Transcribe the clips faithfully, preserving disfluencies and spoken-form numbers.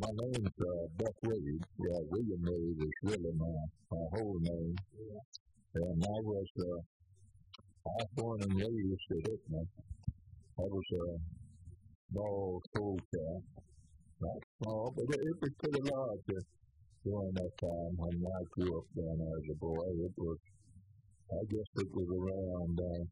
My name's uh, Buck Wade. Yeah, William Wade is really my, my whole name. And I was, uh, I was born and raised at Hickman. I was a small coal camp. Not small, but it, it was pretty large uh, during that time when I grew up down there as a boy. It was, I guess it was around uh,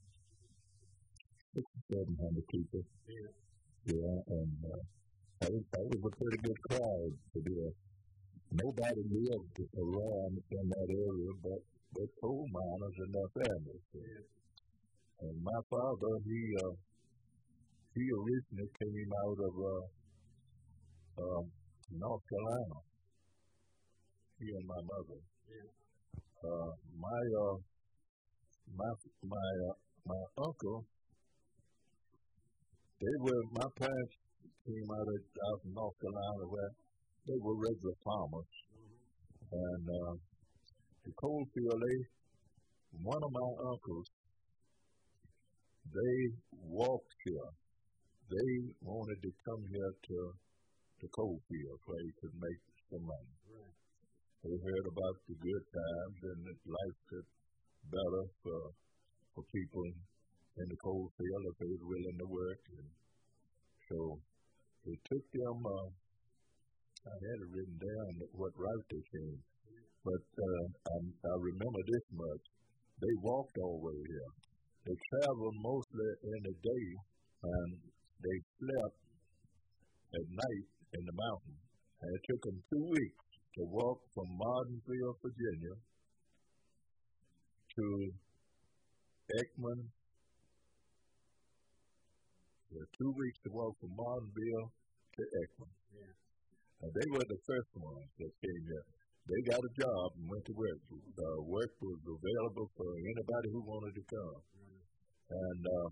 six or seven hundred people. Yeah. Yeah, and uh, that was, that was a pretty good crowd to be a, nobody lived around in that area but the coal miners and their families. Yeah. And my father, he uh, he originally came out of uh, uh, North Carolina. He and my mother. Yeah. Uh, my uh, my my uh, my uncle, they were my parents came out of out of North Carolina where they were regular farmers, and uh, the coal field. They one of my uncles, they walked here. They wanted to come here to the coal field where he could make some money. Right. They heard about the good times and that life got better for for people in the coal field if they were willing to work. And so it took them, uh, I had it written down what route they came, but uh, I, I remember this much. They walked all the way here. They traveled mostly in the day, and they slept at night in the mountain. And it took them two weeks to walk from Martinsville, Virginia, to Ekman. Yeah, two weeks to walk from Martinsville to Ekman. Yeah. And they were the first ones that came here. They got a job and went to work. Uh, work was available for anybody who wanted to come. Mm-hmm. And uh,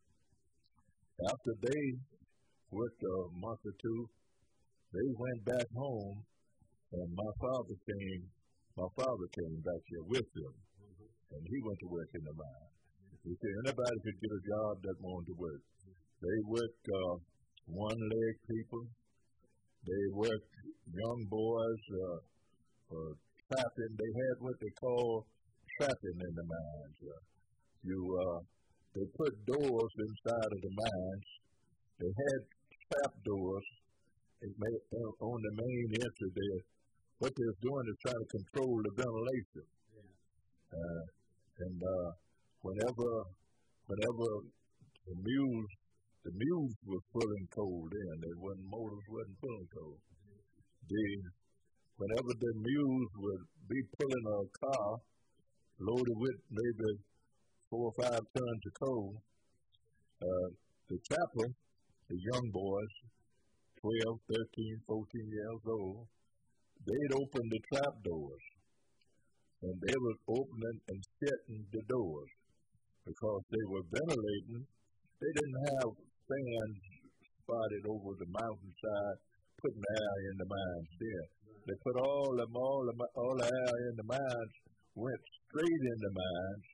after they worked a month or two, they went back home, and my father came. My father came back here with them, mm-hmm. and he went to work in the mine. He said anybody could get a job that wanted to work. They worked uh, one-leg people. They worked young boys uh, uh, trapping. They had what they call trapping in the mines. Uh, you, uh, they put doors inside of the mines. They had trap doors made, uh, on the main entry there. What they were doing is trying to control the ventilation. Yeah. Uh, and uh, whenever, whenever the mules The mules were pulling coal then. They wasn't, motors wasn't pulling coal. The, whenever the mules would be pulling a car loaded with maybe four or five tons of coal, uh, the trapper, the young boys, twelve, thirteen, fourteen years old, they'd open the trap doors. And they were opening and shutting the doors because they were ventilating. They didn't have fans spotted over the mountainside, putting air in the mines there. They put all the all the all the air in the mines, went straight in the mines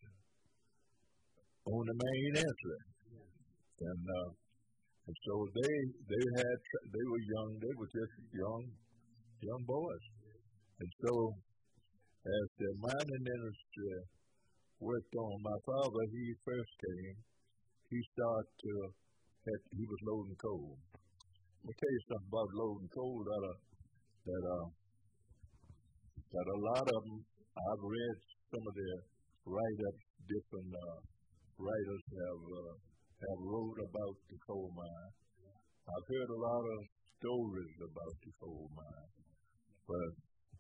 on the main entry, and uh, and so they they had they were young, they were just young young boys, and so as the mining industry worked on, my father he first came, he started to. That he was loading coal. Let me tell you something about loading coal that uh, that uh, that a lot of them. I've read some of their write-ups. Different uh, writers have uh, have wrote about the coal mine. I've heard a lot of stories about the coal mine, but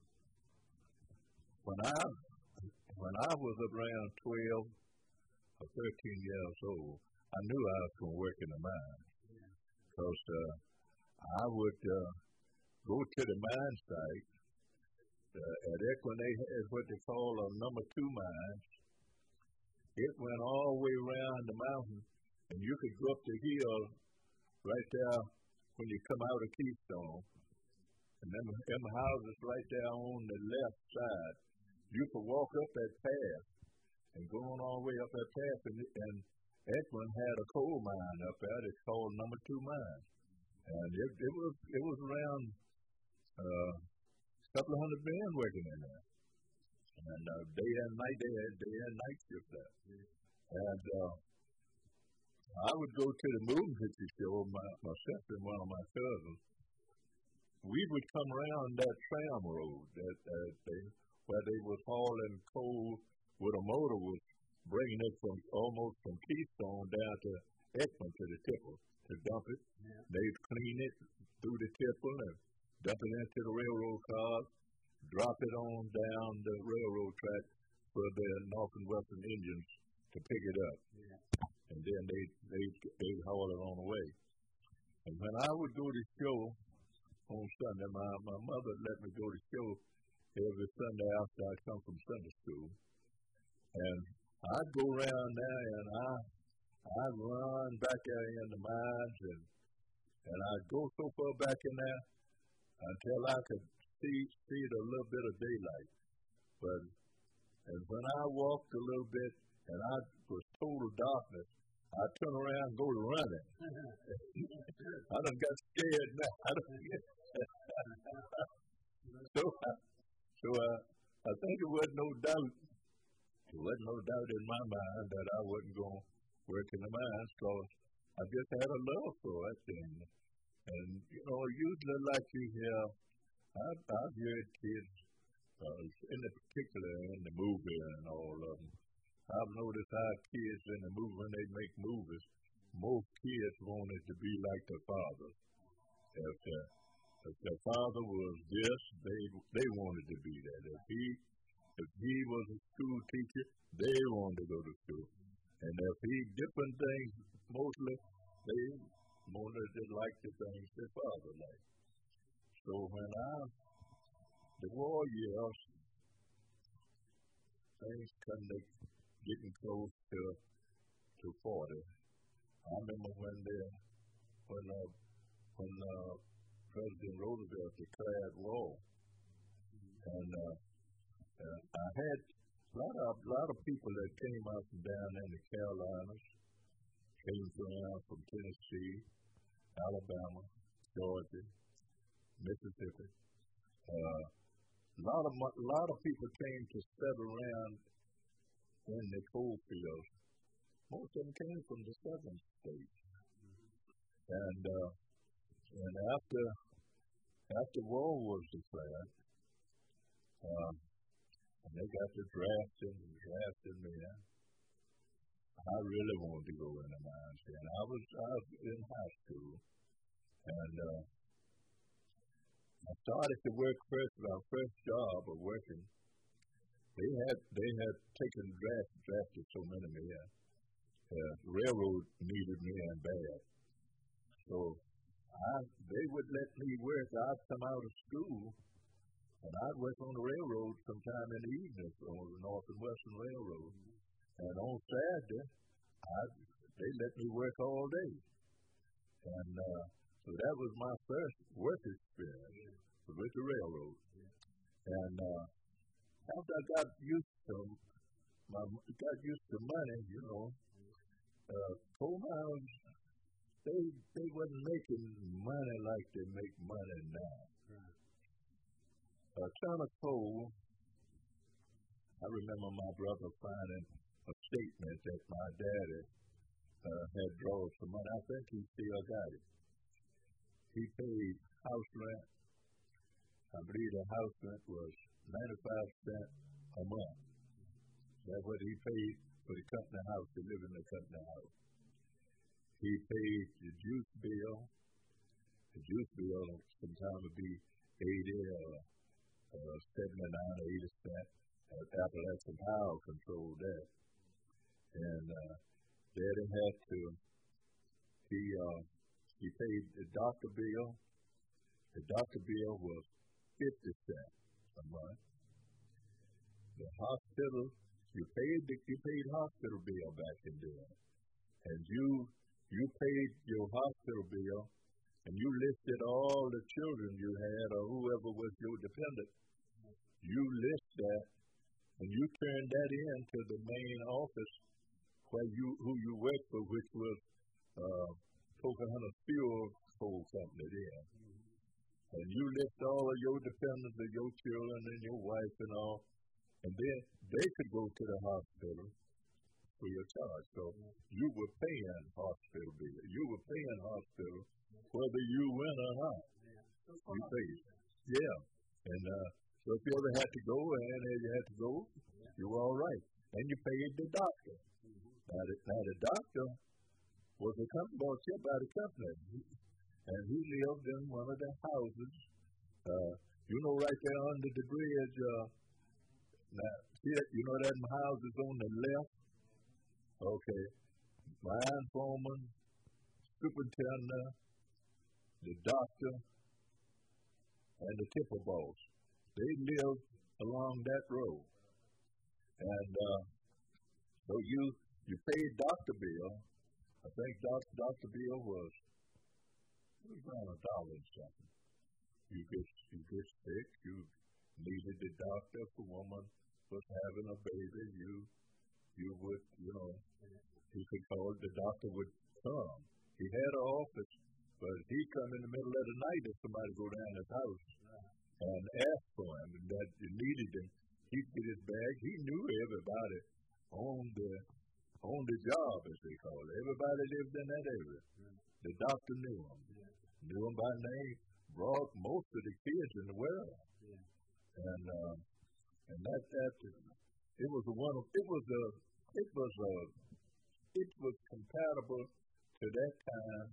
when I when I was around twelve or thirteen years old, I knew I was going to work in the mine because uh, I would uh, go to the mine site. Uh, at Ekman, they had what they call a number two mine. It went all the way around the mountain, and you could go up the hill right there when you come out of Keystone. And them, them houses right there on the left side, you could walk up that path and go on all the way up that path, and, and Ekman had a coal mine up there. It's called number two mine, and it, it was it was around uh, a couple of hundred men working in there. And uh, day and night, they had day and night shift there. And uh, I would go to the moving picture show, my, myself and one of my cousins. We would come around that tram road that, that they, where they was hauling coal with a motor was bringing it from almost from Keystone down to Ekman to the tipple to dump it. Yeah. They'd clean it through the tipple and dump it into the railroad cars, drop it on down the railroad track for the North and Western Indians to pick it up. Yeah. And then they they they haul it on the way. And when I would go to show on Sunday, my, my mother let me go to show every Sunday after I come from Sunday school. And I'd go around there and I I'd run back there in the mines and and I'd go so far back in there until I could see see a little bit of daylight. But and when I walked a little bit and I was total darkness, I turn around and go to running. I done got scared now. I done get so I, so uh, I think it wasn't no doubt. There wasn't no doubt in my mind that I wasn't going to work in the mines because I just had a love for it. And, and you know, usually like you hear, I've, I've heard kids, uh, in the particular in the movie and all of them, I've noticed how kids in the movie, when they make movies, most kids wanted to be like their father. If, uh, if their father was this, they they wanted to be that. If he if he was a school teacher, they wanted to go to school. And if he different things, mostly they wanted to like the things their father liked. So when I the war years, things come to getting close to to forty. I remember when the when uh, when uh, President Roosevelt declared war, and uh, uh, I had a lot of a lot of people that came out from down in the Carolinas, came around from Tennessee, Alabama, Georgia, Mississippi. Uh, a lot of a lot of people came to settle around in the coal fields. Most of them came from the southern states. And uh, and after after war was declared, uh, and they got to drafting and drafting me in, I really wanted to go in the mines. And I was I was in high school, and uh, I started to work first. My first job of working. They had they had taken draft drafted so many men. Uh, the railroad needed me in bad, so I they would let me work. I'd come out of school, and I'd work on the railroad sometime in the evening on the North and Western Railroad. And on Saturday, I they let me work all day, and uh, so that was my first work experience with the railroad. And uh, after I got used to my got used to money, you know, uh, coal mines they they wasn't making money like they make money now. A ton of coal. I remember my brother finding a statement that my daddy uh, had drawn some money. I think he still got it. He paid house rent. I believe the house rent was ninety-five cents a month. That's what he paid for the company house, to live in the company house. He paid the juice bill. The juice bill sometimes would be eighty or uh, seventy-nine or eighty cents. Uh, Appalachian Power controlled that. And uh, Daddy had to, he, uh, he paid the doctor bill. The doctor bill was fifty cents a month. The hospital, you paid the you paid hospital bill back in there, and you you paid your hospital bill, and you listed all the children you had or whoever was your dependent. You list that, and you turned that in to the main office where you who you worked for, which was uh, Pocahontas Fuel Coal Company then. and you list all of your dependents and your children and your wife and all, and then they could go to the hospital free of charge. So you were paying hospital bills. You were paying hospital whether you went or not. You paid. Yeah. And uh, so if you ever had to go and you had to go, you were all right. And you paid the doctor. Now the, now the doctor was a company, bought you by the company. And he lived in one of the houses. Uh, you know, right there under the bridge. Uh, now, see that? You know that houses on the left? Okay. Mine foreman, superintendent, the doctor, and the tipper boss. They lived along that road. And uh, so you you paid doctor bill. I think doctor, doctor bill was, it was around a dollar and something. You get, you get sick, you needed the doctor. If a woman was having a baby, you you would, you know, you could call, the doctor would come. He had an office, but he'd come in the middle of the night if somebody go down his house and ask for him, and that you needed him. He'd get his bag. He knew everybody on the on the job, as they call it. Everybody lived in that area. The doctor knew him, knew him by name, brought most of the kids in the world, and um, and that that it was a one. It was a it was a it was compatible to that time,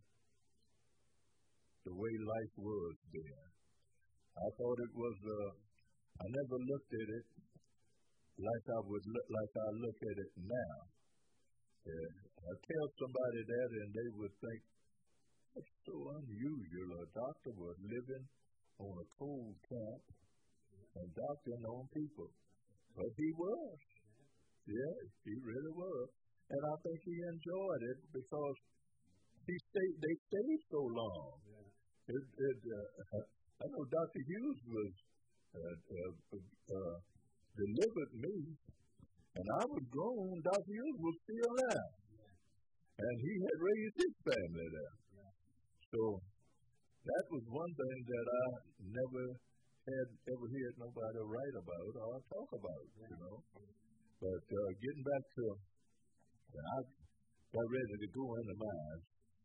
the way life was then. I thought it was. Uh, I never looked at it like I would look like I look at it now. And I tell somebody that, and they would think that's so unusual. A doctor was living on a cold camp and doctoring on people, but he was. Yeah, he really was, and I think he enjoyed it because he stayed. They stayed so long. It, it, uh, I know Doctor Hughes was. Uh, uh, uh, delivered me, and I was grown. Doctor Hughes was still there, and he had raised his family there. So that was one thing that I never had ever heard nobody write about or talk about, you know. But uh, getting back to when I got ready to go into mine,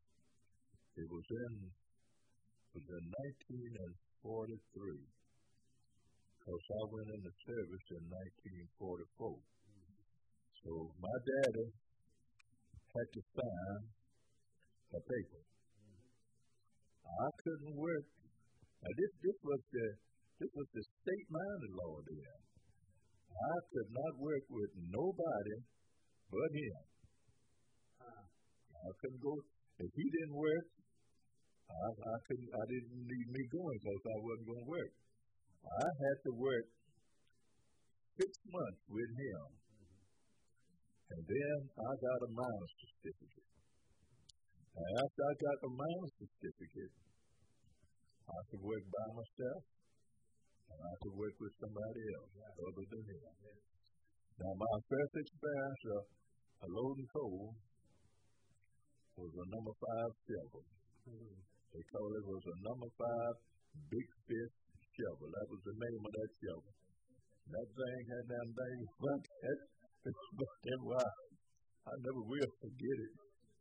it was in it was in nineteen forty-three. Because I went into service in nineteen forty-four. So my daddy had to sign a paper. I couldn't work. Now this this was the this was the state mining law then. I could not work with nobody but him. I couldn't go if he didn't work. I I couldn't. I didn't need me going because I wasn't going to work. I had to work six months with him, and then I got a miner's certificate. And after I got the miner's certificate, I could work by myself, and I could work with somebody else other than him. Now, my first experience of a loading coal was a number five shovel. They call it was a number five big fish shovel. That was the name of that shovel. That thing had that thing but that, but that wow. I never will forget it.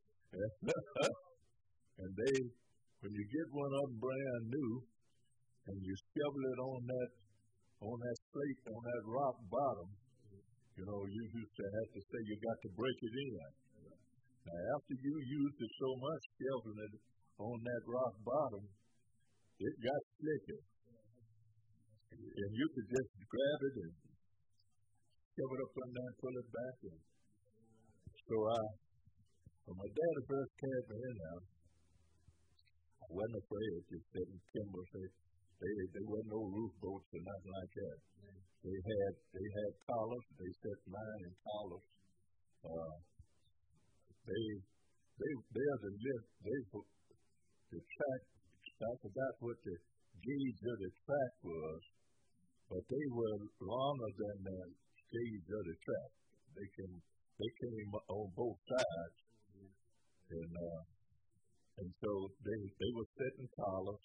And they, when you get one of them brand new, and you shovel it on that, on that slate, on that rock bottom, you know, you used to have to say you got to break it in. Now, after you used it so much, shoveling it on that rock bottom, it got slicker. And you could just grab it and shove it up in there and pull it back in. So I, when my dad first came in there, I wasn't afraid. Just sitting timber, they, they, they wasn't no roof boats or nothing like that. They had, they had collars. They set mine in collars. Uh, they, they, there's a lift. They put the track. I forgot what the gauge of the track was. But they were longer than the gauge of the track. They came, they came on both sides, and uh, and so they they were setting collars,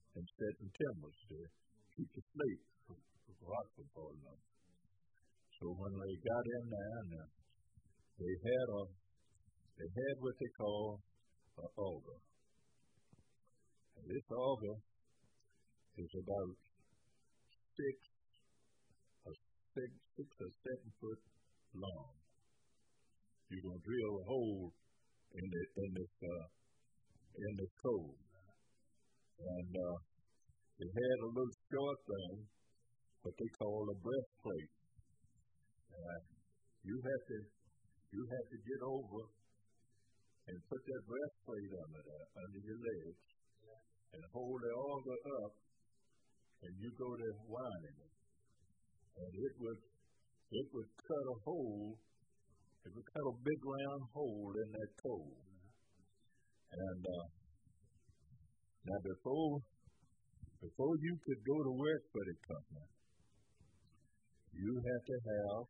and setting timbers to keep the slate from rocks from falling off. So when they got in there, and, uh, they had a they had what they call an auger. And this auger is about six, a six, six or seven foot long. You're gonna drill a hole in the in this uh, in this coal, and uh, they had a little short thing, what they call a breastplate. Uh, you have to you have to get over and put that breastplate under there, under your legs, and hold the auger up, and you go there winding it, and it would it would cut a hole. It would cut a big round hole in that coal. And uh, now before before you could go to work for the company, you had to have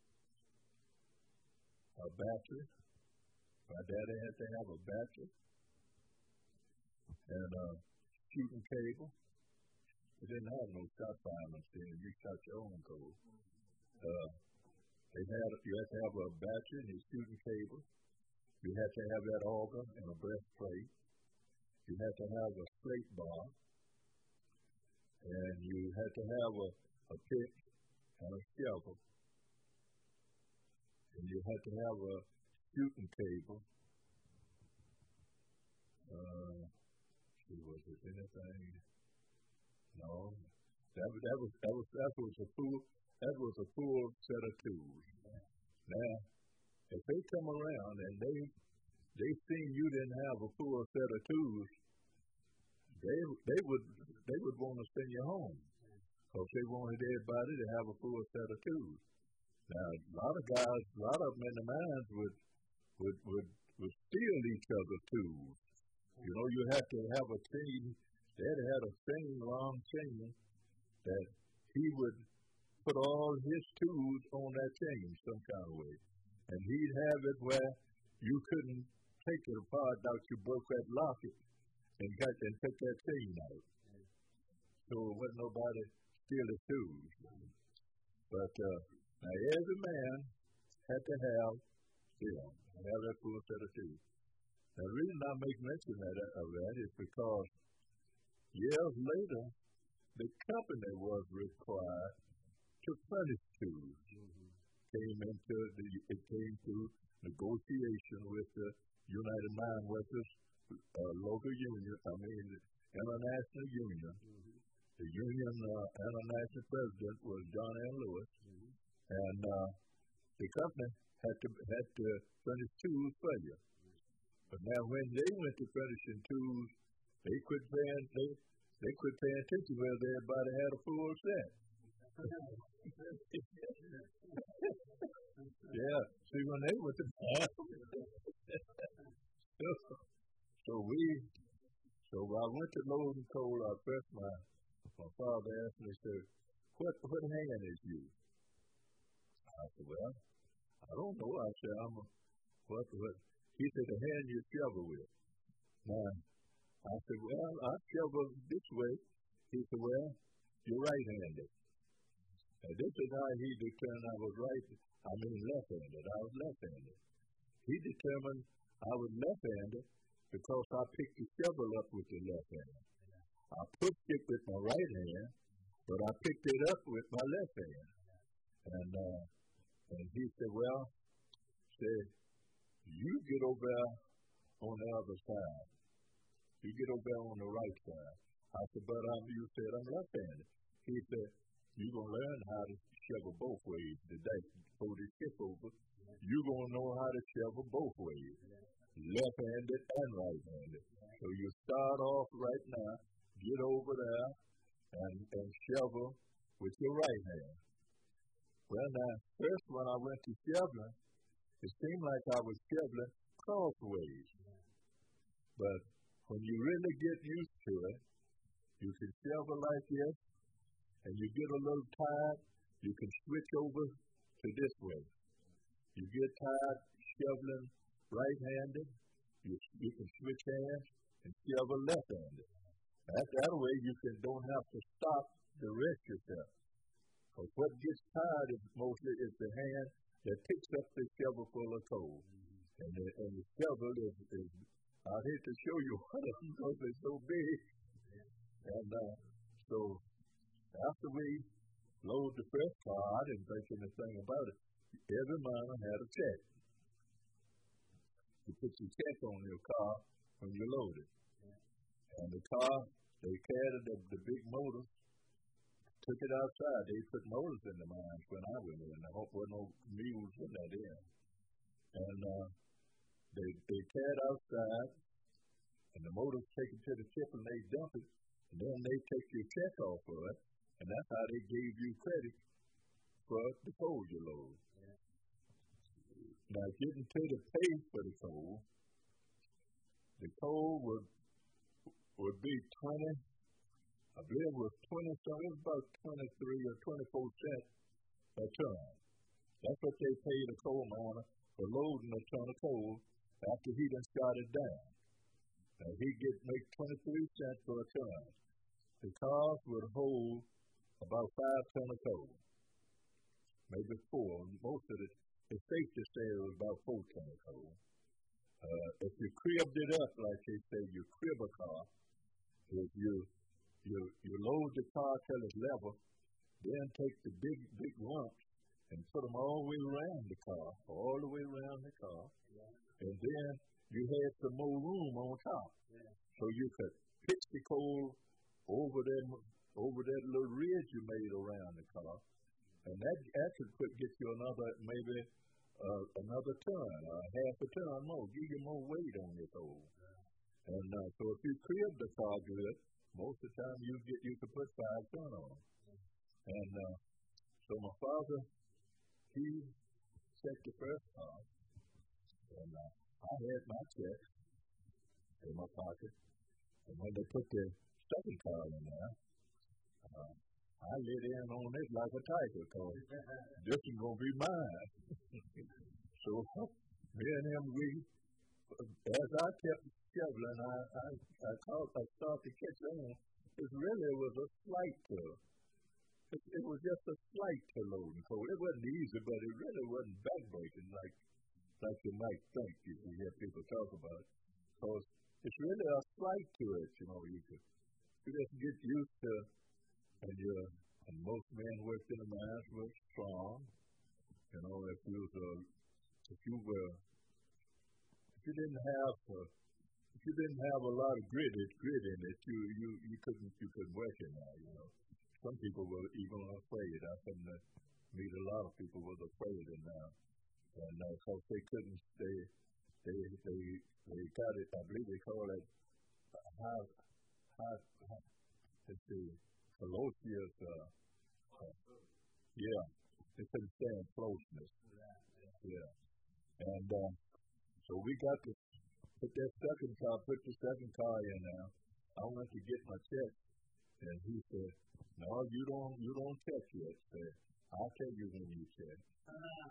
a battery. My daddy had to have a battery and a shooting cable. They didn't have no shot firemen then. You shot your own coal. Uh, they had, you had to have a battery and a shooting cable. You had to have that auger and a breastplate. You had to have a slate bar. And you had to have a, a pick and a shovel. And you had to have a shooting cable. Uh, see, was it anything? No. That was that was that was that was a full that was a full set of tools. Now, if they come around and they they seen you didn't have a full set of tools, they they would they would want to send you home because they wanted everybody to have a full set of tools. Now, a lot of guys, a lot of them in the mines would would would would steal each other's tools. You know, you have to have a chain. Dad had a chain, long chain, that he would put all his tools on that chain some kind of way. And he'd have it where you couldn't take it apart out. You broke that locket and got and took that chain out. So it wasn't nobody steal his tools. But uh, now every man had to have them, have that full set of tools. Now the reason I make mention of that, of that is because years later, the company was required to furnish tools. Mm-hmm. Came into the, it came through negotiation with the United Mine Workers uh, local union, I mean, the International Union. Mm-hmm. The union uh, international president was John M. Lewis, mm-hmm. and uh, the company had to had to furnish tools for you. Mm-hmm. But now, when they went to furnishing tools, they quit paying they they quit paying attention whether everybody had a full set. Yeah, see when they went to so, so we so I went to loading coal. I first my my father asked me, said, "What what hand is you?" I said, "Well, I don't know." I said, "I'm a what what." He said, "The hand you shovel with." Now I said, "Well, I shovel this way." He said, "Well, you're right-handed." And this is how he determined I was right. I mean left-handed. I was left-handed. He determined I was left-handed because I picked the shovel up with the left hand. I pushed it with my right hand, but I picked it up with my left hand. And uh, and he said, "Well, said, you get over there on the other side. You get over there on the right side." I said, "But I'm," you said, "I'm left-handed." He said, "You're going to learn how to shovel both ways today. Before they skip over, you're going to know how to shovel both ways, left-handed and right-handed. So you start off right now, get over there, and, and shovel with your right hand." Well, now, first when I went to shoveling, it seemed like I was shoveling crossways. But when you really get used to it, you can shovel like this, and you get a little tired, you can switch over to this way. You get tired shoveling right-handed, you, you can switch hands and shovel left-handed. That, that way you can don't have to stop to rest yourself. Because what gets tired is mostly is the hand that picks up the shovel full of coal. Mm-hmm. And, the, and the shovel is, is, I hate to show you one of them because it's so big. Yeah. And uh, so after we load the first car, I didn't think anything about it. Every miner had a check. You put your check on your car when you load it. Yeah. And the car, they carried the, the big motors, took it outside. They put motors in the mines when I went in. I hope there were no mules in that in. And uh, they they carried outside, and the motors take it to the ship and they dump it, and then they take your check off of it, and that's how they gave you credit for the coal you load. Yeah. Now, getting to the pay for the coal, the coal would would be twenty. I believe it was twenty, so it was about twenty-three or twenty-four cents a ton. That's what they paid a coal miner for loading a ton of coal after he done started down. Now he get make twenty-three cents for a ton. The cars would hold about five ton of coal, maybe four. Most of it, it's safe to say it was about four ton of coal. Uh, if you cribbed it up, like they say, you crib a car, if you You, you load the car till it's level, then take the big, big lumps and put them all the way around the car, all the way around the car. Yeah. And then you had some more room on top. Yeah. So you could pitch the coal over that, over that little ridge you made around the car. And that, that could put, get you another, maybe uh, another ton, or half a ton more, give you more weight on your coal. Yeah. And uh, so if you crib the car good, most of the time you get you could put five ton on. And uh, so my father, he checked the first car, and uh, I had my check in my pocket. And when they put the second car in there, uh, I lit in on it like a tiger, because this is going to be mine. So me and him, we, as I kept shoveling, I, I, I, called, I started to catch on. It really was a slight to it, it was just a slight to loading coal. It wasn't easy, but it really wasn't backbreaking like like you might think if you hear people talk about it. Because it's really a slight to it, you know. You could you just get used to, and you and most men worked in the mines were strong. You know, if you was a if you were if you didn't have a, if you didn't have a lot of grit, grit in it, you you you couldn't you couldn't work in there. You know, some people were even afraid. I couldn't uh, meet a lot of people who were afraid in there, and because uh, they couldn't, they they they they got it. I believe they call it high high. high let's see, Colossus. Uh, uh, yeah, they couldn't stand closeness. Yeah, and uh, so we got to put that second car, put the second car in now. I went to get my check, and he said, "No, you don't, you don't check yet." Said, "I'll tell you when you check." Uh,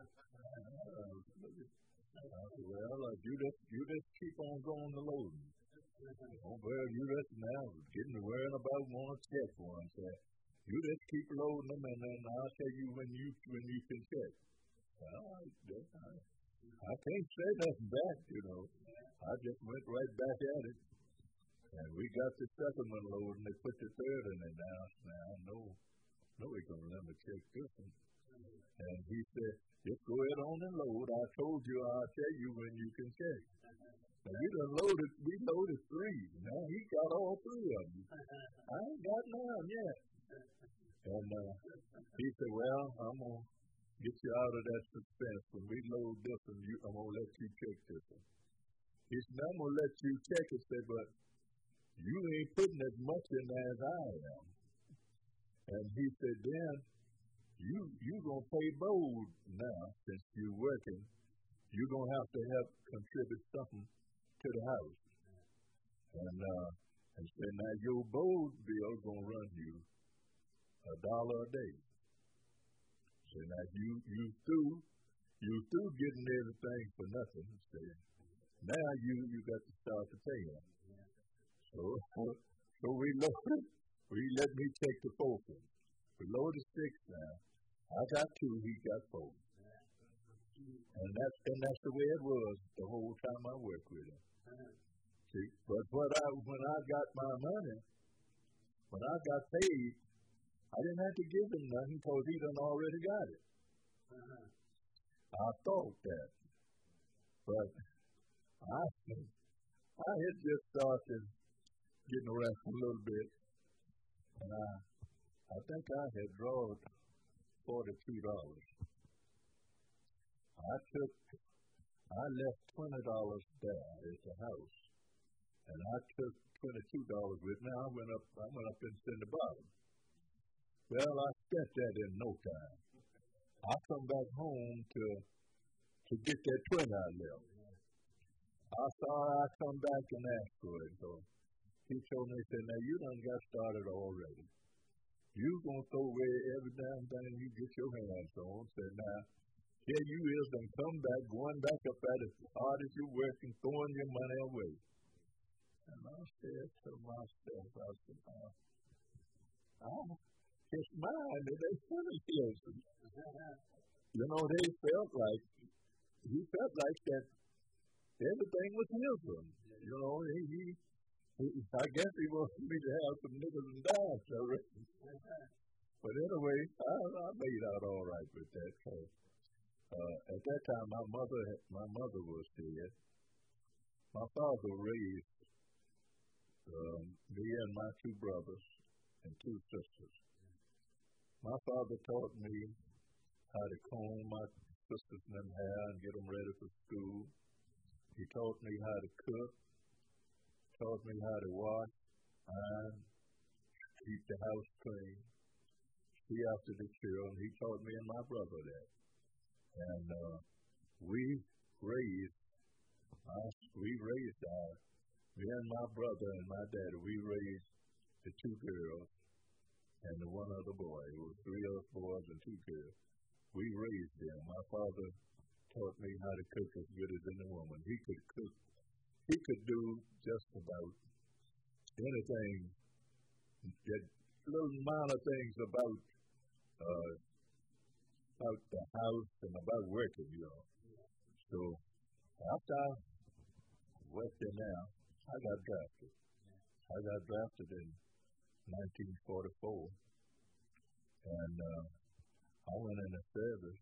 I said, "Well, uh, you just, you just keep on going to loading. Oh, well, you just now getting to worrying about one check one. Said, you just keep loading them, and then I'll tell you when you, when you can check." All right, that's all right. I can't say nothing back, you know. I just went right back at it. And we got the second one loaded, and they put the third in there now. Now, I know, know we're going to let me check this one. And he said, "Just go ahead on and load. I told you I'll tell you when you can check." Now, we done loaded, we loaded three. Now, he got all three of them. I ain't got none yet. And uh, he said, "Well, I'm going to get you out of that suspense. When we load this one, you, I'm going to let you check this one." He said, "I'm going to let you check it," said, "but you ain't putting as much in there as I am." And he said, "Then you you going to pay bold now, since you're working. You're going to have to help contribute something to the house." And uh, and said, "Now your bold bill is going to run you a dollar a day." So now you you through you through getting everything for nothing. So now you you got to start to pay them. So So we loaded, we let me take the fourth one. We loaded six now. I got two, he got four. And that's, and that's the way it was the whole time I worked with him. See, but what I, when I got my money, when I got paid, I didn't have to give him nothing because he done already got it. Uh-huh. I thought that. But I, I had just started getting around a little bit, and I, I think I had drawn forty-two dollars. I took, I left twenty dollars there at the house, and I took twenty-two dollars with me. I went up, I went up and sent the bottom. Well, I spent that in no time. I come back home to to get that twenty I left. I saw I come back and asked for it. So he told me, he said, now you done got started already. You gonna throw away every damn thing you get your hands on. Said, now, here you is and come back, going back up at it as hard as you're working, throwing your money away. And I said to myself, I said, oh, oh it's mine, and they finished his. You know, they felt like, he felt like that everything was his one. You know, he, he, he, I guess he wanted me to have some nickels and dimes already. But anyway, I, I made out all right with that. So, uh, at that time, my mother, my mother was dead. My father raised um, me and my two brothers and two sisters. My father taught me how to comb my sisters and them hair and get them ready for school. He taught me how to cook, taught me how to wash, iron, keep the house clean, see after the children. He taught me and my brother that. And uh, we raised, us, we raised our, me and my brother and my daddy, we raised the two girls and the one other boy. It was three of us boys and two girls. We raised them. My father taught me how to cook as good as any woman. He could cook. He could do just about anything, that little amount of things about uh, about the house and about working, you know. So after I worked there now, I got drafted. I got drafted in nineteen forty-four, and uh, I went in the service.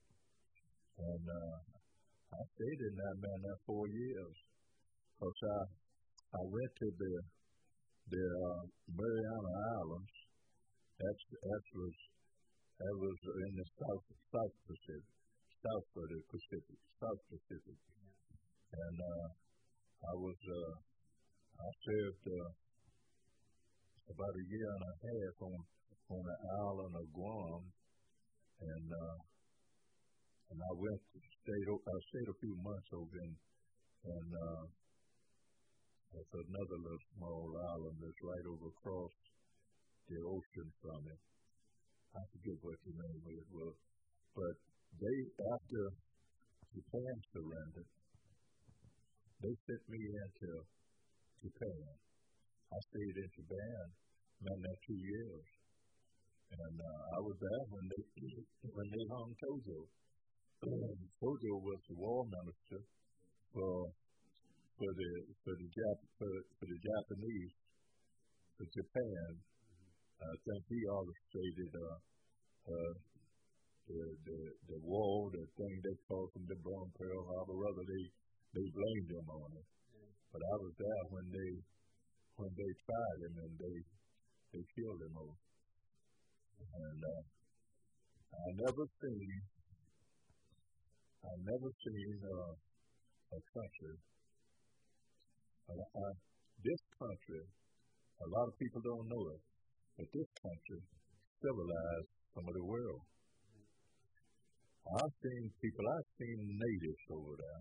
And uh, I stayed in that man there four years. Because I, I went to the the uh, Mariana Islands. That's that was that was in the South South Pacific, South of the Pacific, South Pacific. And uh, I was uh, I served uh, about a year and a half on on the island of Guam, and. Uh, And I went, stayed, I stayed a few months over in, and uh, that's another little small island that's right over across the ocean from it. I forget what the name of it was. But they, after Japan surrendered, they sent me into Japan. I stayed in Japan, man, that two years. And uh, I was there when they, when they hung Tojo. Tojo was the war minister for for the for the Jap for, for the Japanese for Japan. I think he orchestrated uh, uh, the the the war, the thing they called from the bomb Pearl Harbor. Rather, they they blamed him on it. But I was there when they when they tried him and they they killed him off. And uh, I never seen. I've never seen uh, a country, uh, uh, this country, a lot of people don't know it, but this country civilized some of the world. I've seen people, I've seen natives over there.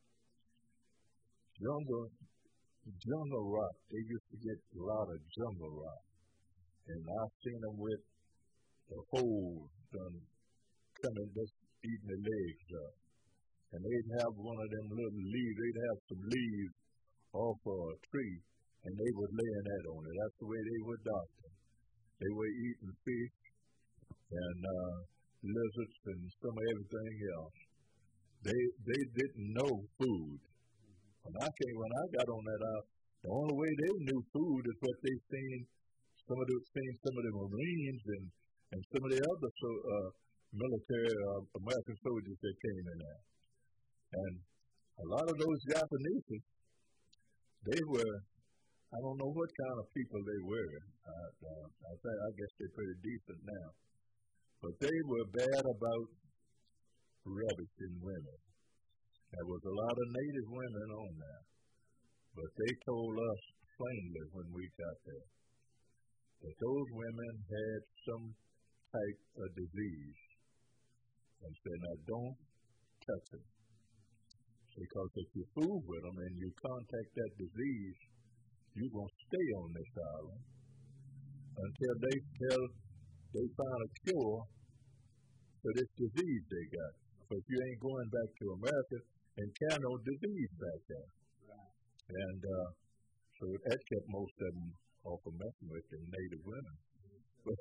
Jungle, jungle rock, they used to get a lot of jungle rock. And I've seen them with the holes done coming, just eating the legs up. And they'd have one of them little leaves, they'd have some leaves off of a tree, and they were laying that on it. That's the way they were doctoring. They were eating fish and uh, lizards and some of everything else. They they didn't know food. When I came, when I got on that island, the only way they knew food is what they seen. Some of the seen some of the Marines and, and some of the other so, uh, military uh, American soldiers that came in there. And a lot of those Japanese, they were, I don't know what kind of people they were. Uh, uh, I think I guess they're pretty decent now, but they were bad about ravishing women. There was a lot of native women on there, but they told us plainly when we got there that those women had some type of disease, and said, "Now don't touch them, because if you fool with them and you contact that disease, you're gonna stay on this island until they tell they find a cure for this disease they got. Because you ain't going back to America and carry no disease back there." Right. And uh, so that kept most of them off of messing with the native women. But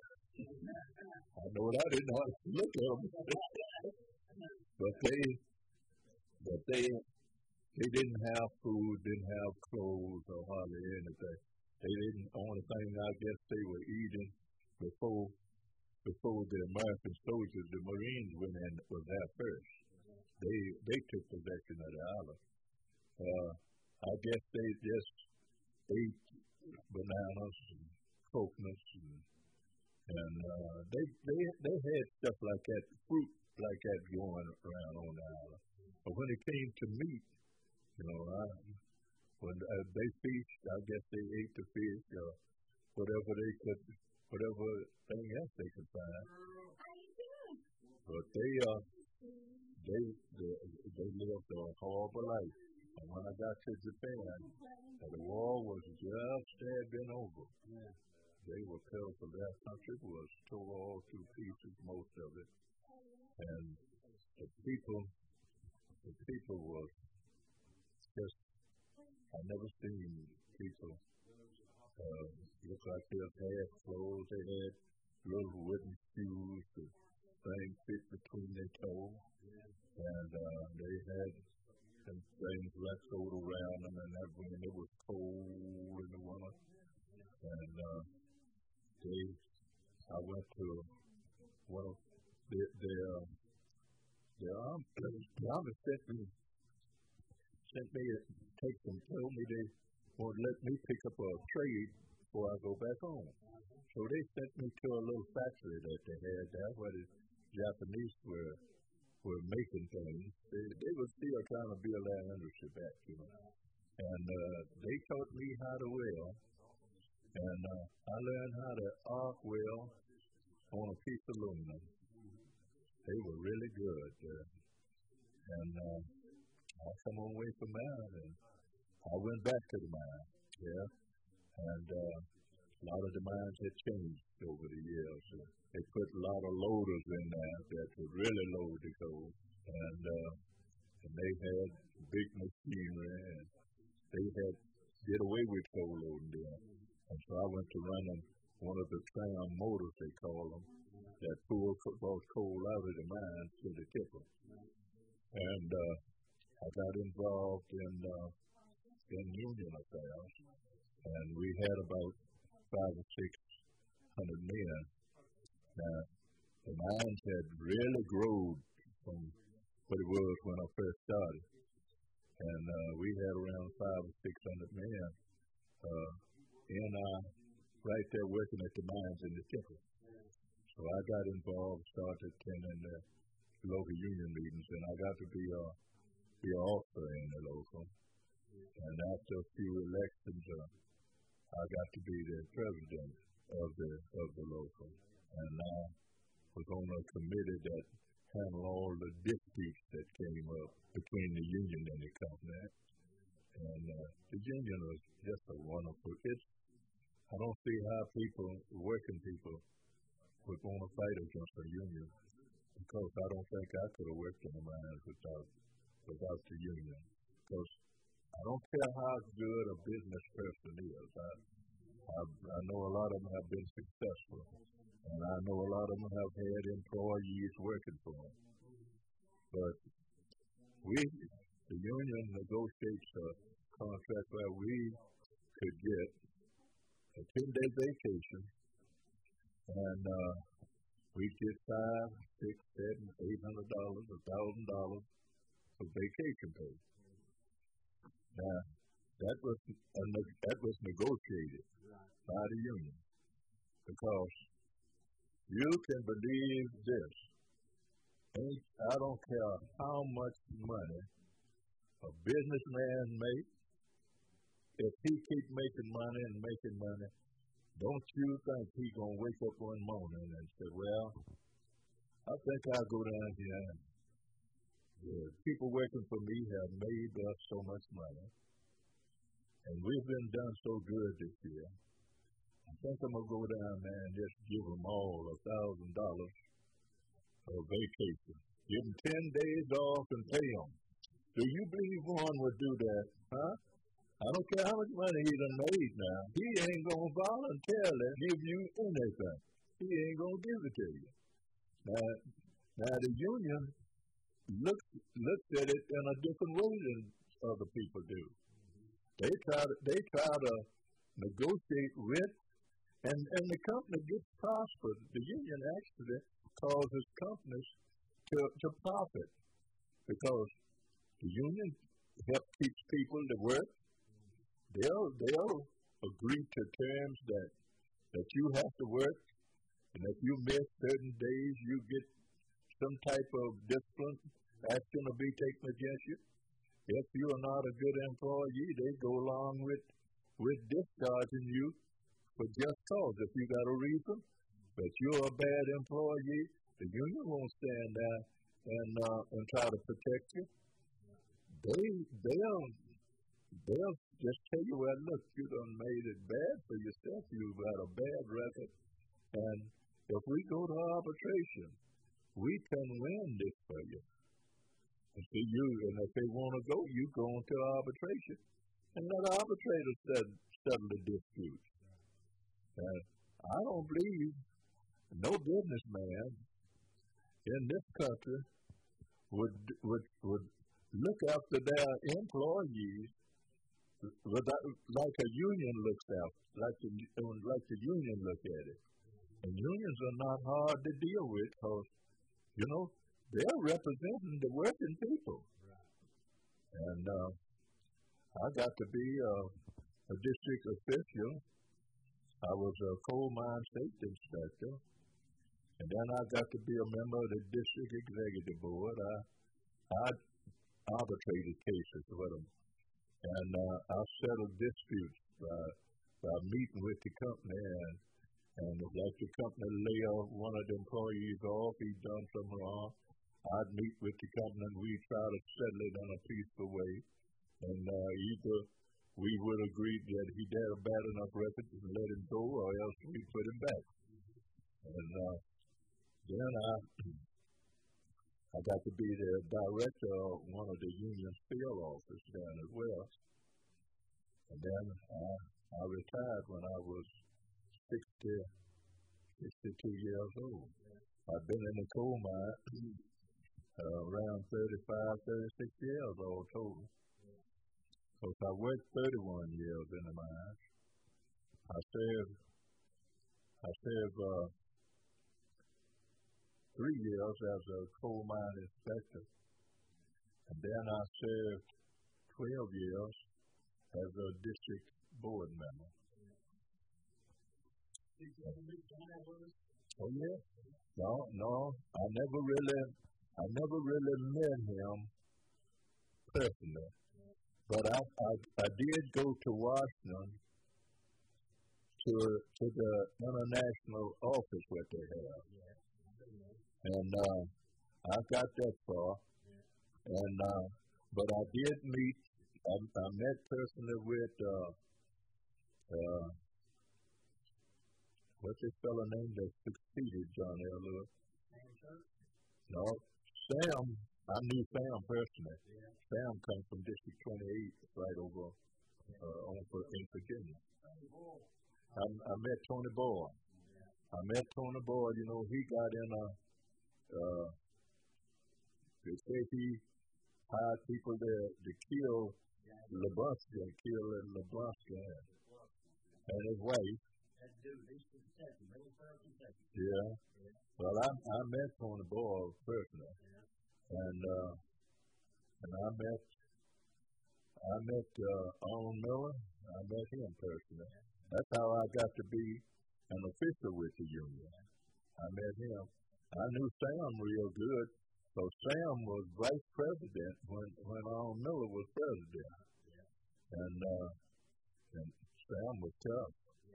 I know I didn't know how to look at them. but they, but they, they didn't have food, didn't have clothes or hardly anything. They didn't. The only thing I guess they were eating before before the American soldiers, the Marines went in, was there first. They they took possession of the island. Uh, I guess they just ate bananas and coconuts and, and uh, they they they had stuff like that, fruit like that going around on the island. But when it came to meat, you know, I, when uh, they fished, I guess they ate the fish or whatever they could, whatever thing else they could find. But they uh they they, they lived a horrible life. And when I got to Japan, uh, the war was just had been over. Yeah. They were pitiful. Their country was tore all to pieces, most of it. And the people, the people was just, I never seen people uh, look like they had half clothes. They had little wooden shoes, the thing fit between their toes. And uh, they had some things left over around them, and that when it was cold in the winter. And uh, they, I went to one of their, their, um, their army, the army sent me, sent me to take some, told me they would let me pick up a trade before I go back home. So they sent me to a little factory that they had there where the Japanese were were making things. They, they were still trying to build that industry back, you know. And uh, they taught me how to weld. And uh, I learned how to arc weld on a piece of aluminum. They were really good. Uh, and uh, I come on away from that, and I went back to the mine, yeah. And uh, a lot of the mines had changed over the years. Uh, they put a lot of loaders in there that would really load the coal. And, uh, and they had big machinery, and they had did away with coal loading there. And so I went to run them, one of the tram motors, they call them, that pulled brought coal out of the mines to the tipper. And uh, I got involved in uh, in union affairs, and we had about five or six hundred men. Now, the mines had really grown from what it was when I first started, and uh, we had around five or six hundred men uh, in uh, right there working at the mines in the tipper. So I got involved, started attending the local union meetings, and I got to be a be an officer in the local. And after a few elections, uh, I got to be the president of the of the local, and I was on a committee that handled all the disputes that came up between the union and the company. And uh, the union was just a wonderful. It's I don't see how people, working people, would want to fight against a union, because I don't think I could have worked in the mines without without the union. Because I don't care how good a business person is. I, I, I know a lot of them have been successful, and I know a lot of them have had employees working for them. But we, the union, negotiates a contract where we could get a ten-day vacation, and uh, we get five, six, seven, eight hundred dollars, a thousand dollars for vacation pay. Now, that was uh, that was negotiated by the union, because you can believe this. Ain't, I don't care how much money a businessman makes. If he keep making money and making money, don't you think he's going to wake up one morning and say, well, I think I'll go down here. The people working for me have made us so much money, and we've been done so good this year. I think I'm going to go down there and just give them all a thousand dollars for vacation. Give them ten days off and pay them. Do you believe one would do that, huh? I don't care how much money he done made now. He ain't going to voluntarily give you anything. He ain't going to give it to you. Now, now the union looks, looks at it in a different way than other people do. They try to, they try to negotiate with, and, and the company gets prospered. The union actually causes companies to, to profit, because the union helps keep people to work. They'll, they'll agree to terms that, that you have to work, and if you miss certain days, you get some type of discipline action will be taken against you. If you are not a good employee, they go along with, with discharging you for just cause. If you got a reason that you're a bad employee, the union won't stand there and, uh, and try to protect you. They, they'll, they'll just tell you, well, look, you done made it bad for yourself. You've got a bad record. And if we go to arbitration, we can win this for you. And so you, and if they want to go, you go into arbitration. And let arbitrators settle, settle the dispute. And I don't believe no businessman in this country would would would look after their employees without, like a union looks out, like the like the union look at it. And unions are not hard to deal with, because you know they're representing the working people. And uh, I got to be a, a district official. I was a coal mine safety inspector, and then I got to be a member of the district executive board. I I arbitrated cases with them, and uh, I settled disputes by, by meeting with the company, and and if like the company lay one of the employees off, he'd done something wrong, I'd meet with the company and we'd try to settle it in a peaceful way, and uh, either we would agree that he had a bad enough record to let him go, or else we'd put him back. And uh, then I I got to be the director of one of the union field offices down as well. And then I, I retired when I was sixty, sixty-two years old. I've been in the coal mine uh, around thirty-five, thirty-six years all total. Because I worked thirty-one years in the mine. I served, I served uh, three years as a coal mine inspector, and then I served twelve years as a district board member. Oh yeah? No, no, I never really, I never really met him personally, but I, I, I did go to Washington to to the international office what they have. And uh, I got that far, and uh, but I did meet, I, I met personally with, uh, uh, what's this fella name that succeeded John L. Lewis? No, Sam, I knew Sam personally. Yeah. Sam comes from District twenty-eight, right over uh, on for, in Virginia. I, I met Tony Boyd. Yeah. I met Tony Boyd. You know, he got in a. Uh, they say he hired people there to kill Lebowski, kill Lebowski and his wife. Yeah. Well, I I met Tony Boyd personally, and uh, and I met I met uh, Owen Miller. I met him personally. That's how I got to be an official with the union. I met him. I knew Sam real good. So Sam was vice president when when Owen Miller was president, and uh, and Sam was tough.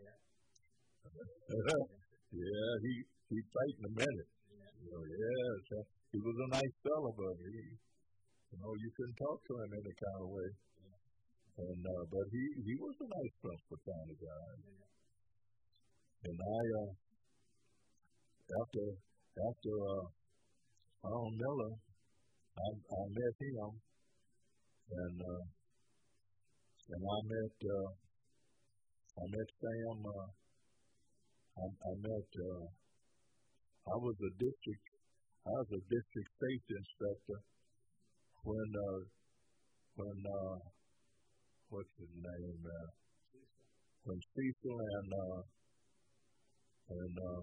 Yeah, he he fighting a minute. You know, yeah, he was a nice fellow, but he, you know, you couldn't talk to him any kind of way. And uh, but he he was a nice principal kind of guy. And I uh, after after uh, Owen Miller, I I met him, and uh, and I met uh, I met Sam. Uh, I, I met, uh, I was a district, I was a district safety inspector when, uh, when, uh, what's his name, uh, when Cecil and, uh, and, uh,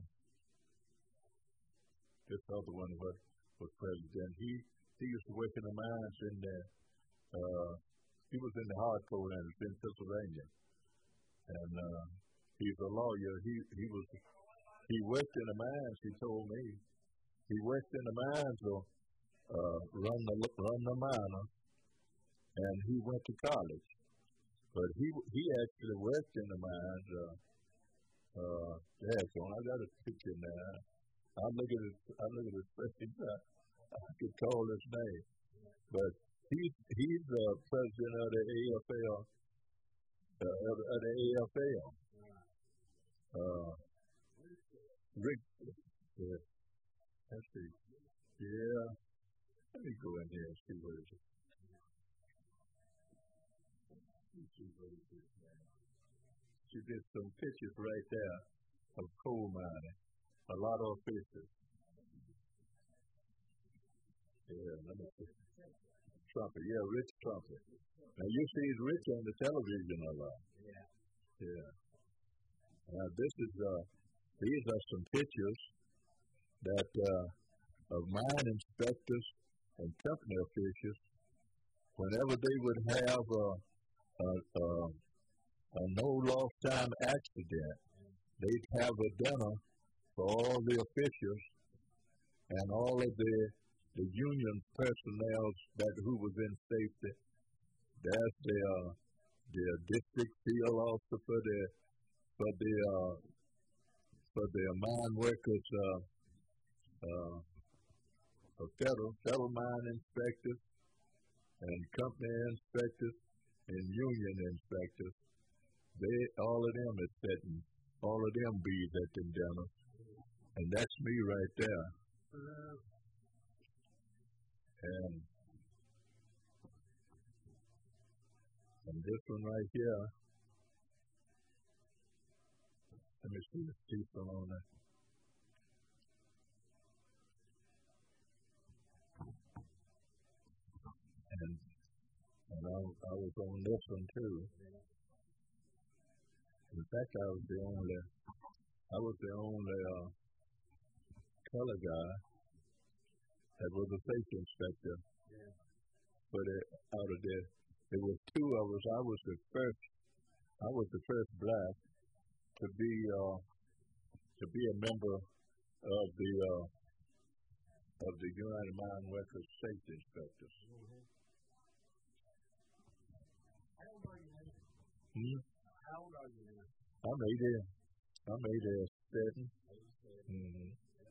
this other one was, was president, he, he used to work in the mines in there, uh, he was in the hardcore and in Pennsylvania, and, uh, he's a lawyer. He he was he worked in the mines. He told me he worked in the mines or uh, run the run the miner, and he went to college. But he he actually worked in the mines. Uh, uh, yeah, so I got a picture now. I look at his I look at his face. I, I could call his name, but he's he's the uh, president of the A F L uh, of, of the A F L. Uh, Rick, yeah, let's see, yeah, let me go in here and see what it is. She did some pictures right there of coal mining, a lot of pictures. Yeah, let me see. Trumpet, yeah, Rich Trumpet. Now you see Rich on the television a lot. Yeah. Yeah. Now this is, uh, these are some pictures that, uh, of mine inspectors and company officials, whenever they would have a, a, a, a no lost time accident, they'd have a dinner for all the officials and all of the, the union personnel that who was in safety. There's the, uh, the district field officer, the for the uh, for the mine workers, uh, uh, federal federal mine inspectors, and company inspectors, and union inspectors. They all of them is sitting, all of them bees at them dinners, and that's me right there. And and this one right here. Let me see the people on it. And and I, I was on this one too. In fact, I was the only, I was the only uh, color guy that was a safety inspector. But it, out of the, there were two of us. I was the first. I was the first black to be uh, to be a member of the uh, of the United Mine Workers Safety Inspectors. Mm-hmm. How old are you now? Hmm? How old are you now? I'm eighty. I'm eighty-seven. Mm-hmm.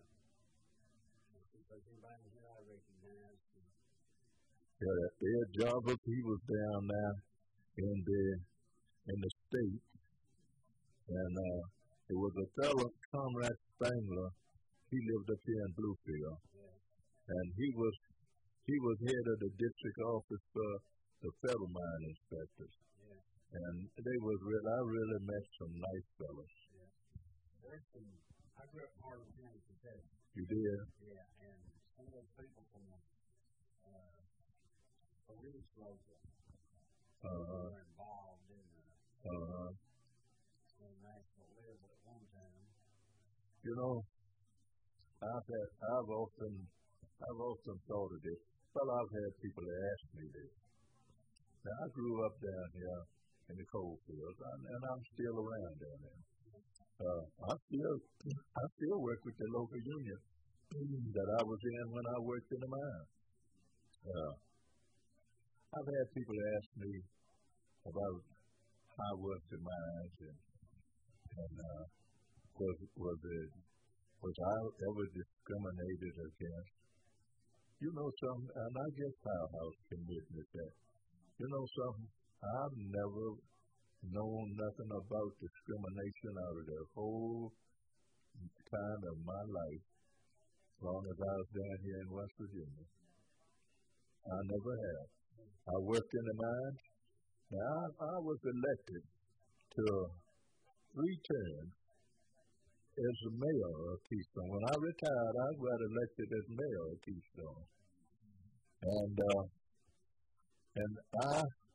Yeah, that Ed Jarvis, he was down there in the in the state. And uh, it was a fellow, Conrad Spangler. He lived up here in Bluefield. Yeah. And he was he was head of the district office for the federal mine inspectors. Yeah. And they was real, I really met some nice fellas. Yeah. There's some, I grew up in Harlan County, Kentucky. You did? Yeah, and some of those people from uh, police local uh-huh. were involved in the uh-huh. national level at one time. You know, I've had, I've often, I've often thought of this. Well, I've had people ask me this. Now, I grew up down here in the coal fields, and, and I'm still around down there. Uh, I still, I still work with the local union that I was in when I worked in the mine. Uh, I've had people ask me about how I worked the mines and, and uh, was was it was I ever discriminated against? You know something, and I guess Powerhouse can witness that. You know something, I've never known nothing about discrimination out of the whole time of my life, as long as I was down here in West Virginia. I never have. I worked in the mines. Now, I, I was elected to three terms as the mayor of Keystone. When I retired, I got elected as mayor of Keystone. And, uh, and I,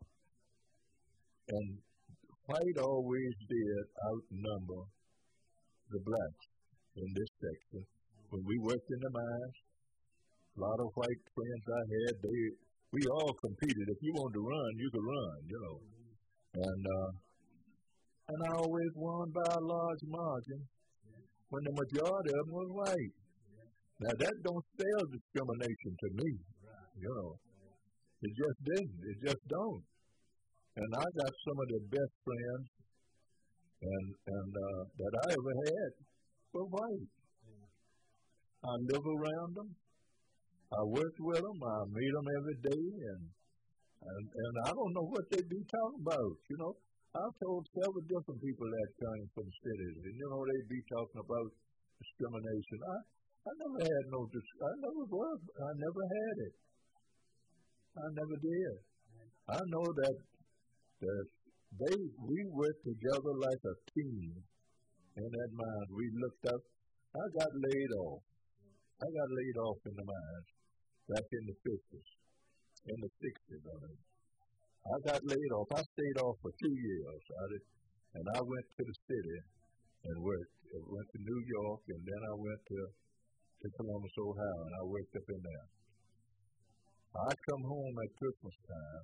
and white always did outnumber the blacks in this section. When we worked in the mines, a lot of white friends I had, they, we all competed. If you wanted to run, you could run, you know. And, uh, and I always won by a large margin when the majority of them was white. Now, that don't spell discrimination to me, you know. It just didn't. It just don't. And I got some of the best friends and, and uh, that I ever had were white. I live around them. I worked with them. I meet them every day. And, and, and I don't know what they be talking about, you know. I've told several different people that came from cities, and, you know, they be talking about discrimination. I, I never had no, I never was, I never had it. I never did. I know that, that they, we worked together like a team in that mine. We looked up. I got laid off. I got laid off in the mines back in the fifties, in the sixties, I mean. I got laid off. I stayed off for two years, I did, and I went to the city and worked. I went to New York, and then I went to, to Columbus, Ohio, and I worked up in there. I come home at Christmas time,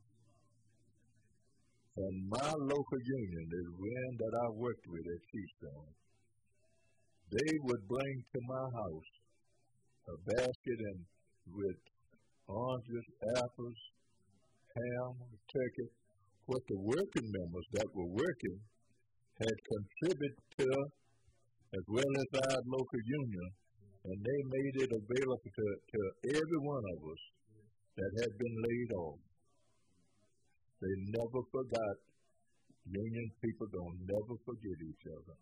and my local union, the one that I worked with at Keystone, they would bring to my house a basket and with oranges, apples, ham, turkey, what the working members that were working had contributed to, as well as our local union, and they made it available to, to every one of us that had been laid off. They never forgot. Union people don't never forget each other.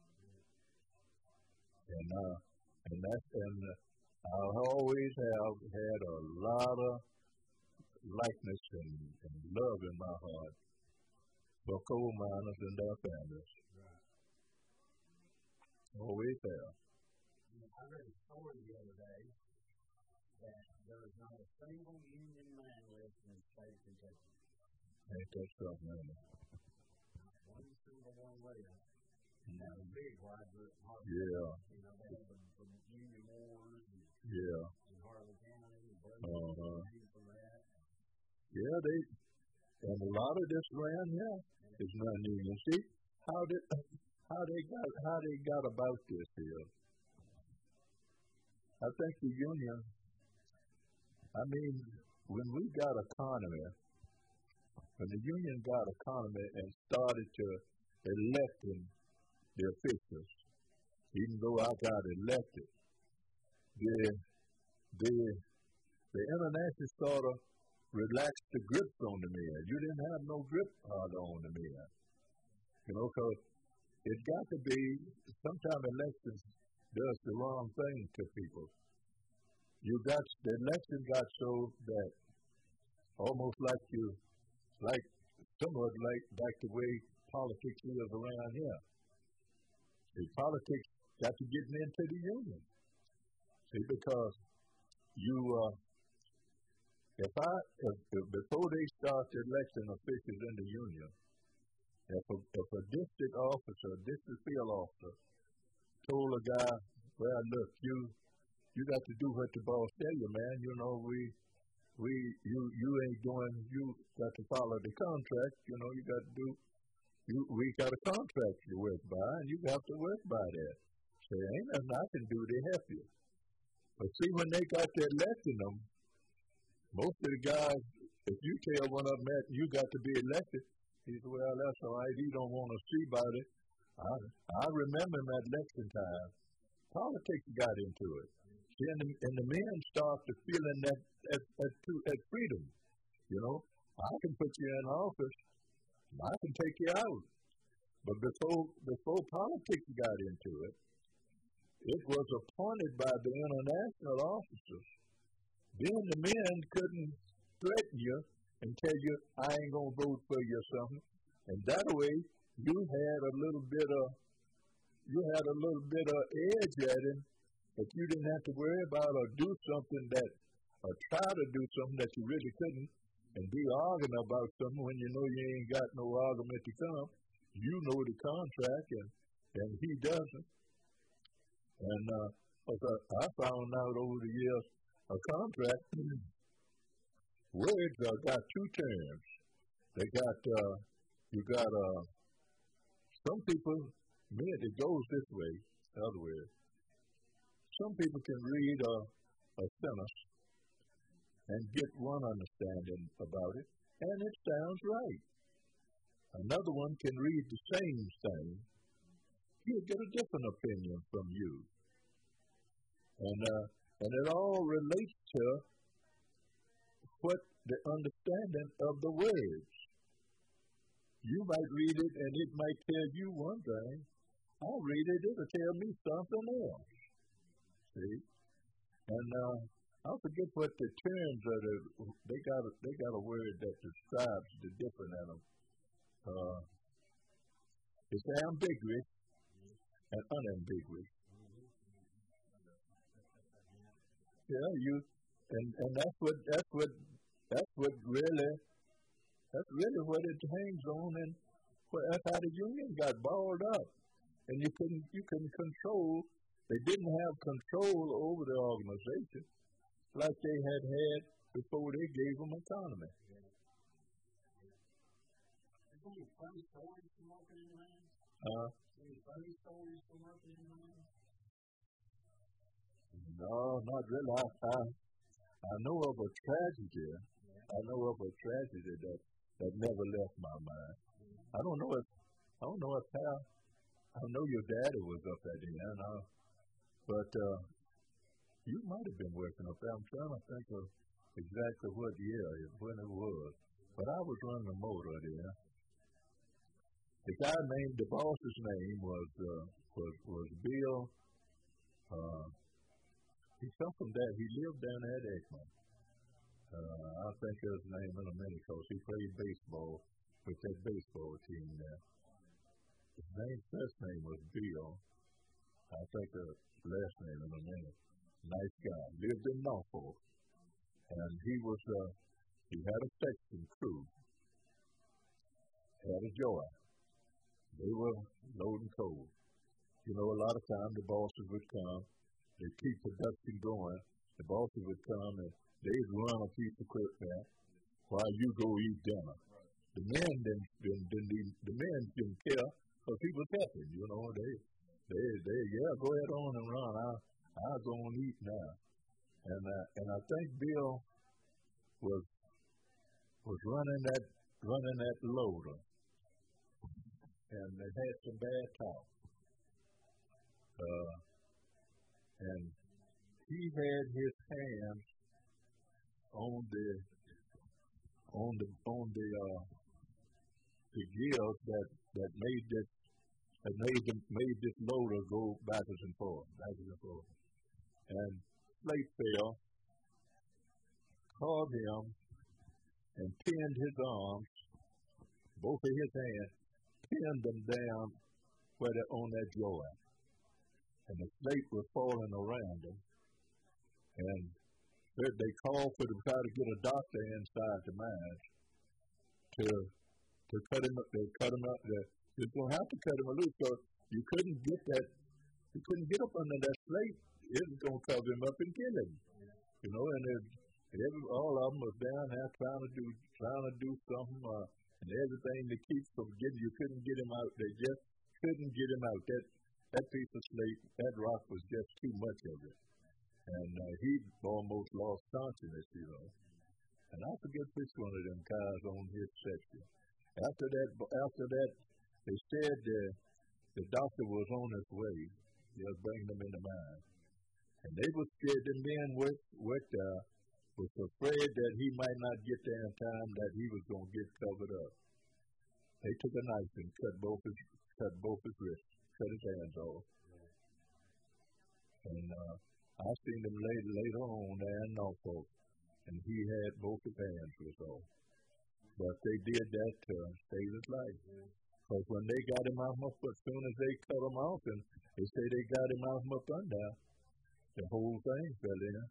And uh, and that's and uh, I always have had a lot of likeness and, and love in my heart for coal miners and their families. Right. Always have. I read a story the other day that there is not a single union mine left in the state of Kentucky. Ain't that something, man? Not one single one left. And that was big where I grew up in Harlan. Yeah. You know, they had the, the Union Wars and, yeah. in Harlan County and uh-huh. came from that. Yeah, they, and a lot of this land here yeah. is non-union. See, how did, how they got, how they got about this here? I think the union, I mean, when we got economy, when the union got economy and started to electing the officials, even though I got elected, the, the, the international sort of relaxed the grips on the men. You didn't have no grip harder on the men. You know, because it got to be, sometimes elections does the wrong thing to people. you got the election got so that almost like you like somewhat like like the way politics is around here. See, politics got to get into the union. See, because you uh, if I if, if before they start the election officials in the union, if a, if a district officer, a district field officer, told a guy, well, look, you you got to do what the boss tell you, man. You know, we we you you ain't doing. You got to follow the contract. You know, you got to do. You we got a contract to work by, and you got to work by that. So there ain't nothing I can do to help you. But see, when they got to electing them, most of the guys, if you tell one of them that you got to be elected, he said, well, that's all right. He don't want to see about it. I I remember him at election time. Politics got into it. See, and the, and the men start to feeling that that, that, that freedom. You know, I can put you in office. I can take you out. But before before politics got into it, it was appointed by the international officers. Then the men couldn't threaten you and tell you, I ain't going to vote for you or something. And that way, you had a little bit of, you had a little bit of edge at him that you didn't have to worry about or do something that, or try to do something that you really couldn't, and be arguing about something when you know you ain't got no argument to come. You know the contract, and, and he doesn't. And uh, I found out over the years, a contract, words uh, got two terms. They got, uh, you got, uh, some people, man, it goes this way, the other way. Some people can read a, a sentence and get one understanding about it, and it sounds right. Another one can read the same thing. He'll get a different opinion from you. And, uh, and it all relates to what the understanding of the words. You might read it and it might tell you one thing. I'll read it, it'll tell me something else. See? And uh, I forget what the terms are. The, they got a, they got a word that describes the different in them. Uh, it's ambiguous and unambiguous. Yeah, you and, and that's what that's what that's what really that's really what it hangs on, and what, that's how the union got balled up, and you couldn't you couldn't control. They didn't have control over the organization like they had had before they gave them autonomy. Any funny stories from working in the land? Uh, Any funny stories from working in the land? No, not really. I, I, I know of a tragedy. I know of a tragedy that, that never left my mind. I don't know if I don't know if how I know your daddy was up at the end, uh, but uh, you might have been working up there. I'm trying to think of exactly what year when it was, but I was running a motor there. The guy named the boss's name was uh, was was Bill. Uh, he come from that. He lived down at Ekman. Uh, I'll think of his name in a minute because he played baseball with that baseball team there. His name, first name was Bill. I'll think of his last name in a minute. Nice guy. Lived in Norfolk, and he was uh, he had a section crew. Had a joy. They were loading coal. You know, a lot of times the bosses would come, they'd keep production going. The bosses would come and they'd run a piece of equipment while you go eat dinner. The men didn't, didn't, didn't even, the men didn't care because he was helping, you know. They, they, they, yeah, go ahead on and run. I, I'll go and eat now. And, uh, and I think Bill was, was running that, running that loader. And they had some bad talk. Uh, and he had his hands on the on the on the uh, the gears that, that made this that made them made this loader go backwards and forth, backwards and forth. And plate fell, caught him and pinned his arms, both of his hands, pinned them down where they're on that joint. And the slate was falling around him. And they called for to try to get a doctor inside the mine to to cut him up. They cut him up. They were going to have to cut him loose, so you couldn't get that. You couldn't get up under that slate. It was going to cover him up and kill him. You know, and it, every, all of them was down there trying to do trying to do something, uh, and everything to keep from getting. You couldn't get him out. They just couldn't get him out. That that piece of slate, that rock was just too much of it. And uh, he almost lost consciousness, you know. And I forget which one of them guys on his section. After that, after that, they said the the doctor was on his way. They was bringing them in the mine, and they were scared. The men with with uh, was afraid that he might not get there in time, that he was going to get covered up. They took a knife and cut both his cut both his wrists, cut his hands off, and. Uh, I seen him later, later on there in Norfolk, and he had both his hands was off. But they did that to save his life. Because when they got him out up, as soon as they cut him off, and they say they got him out up under, the whole thing fell in.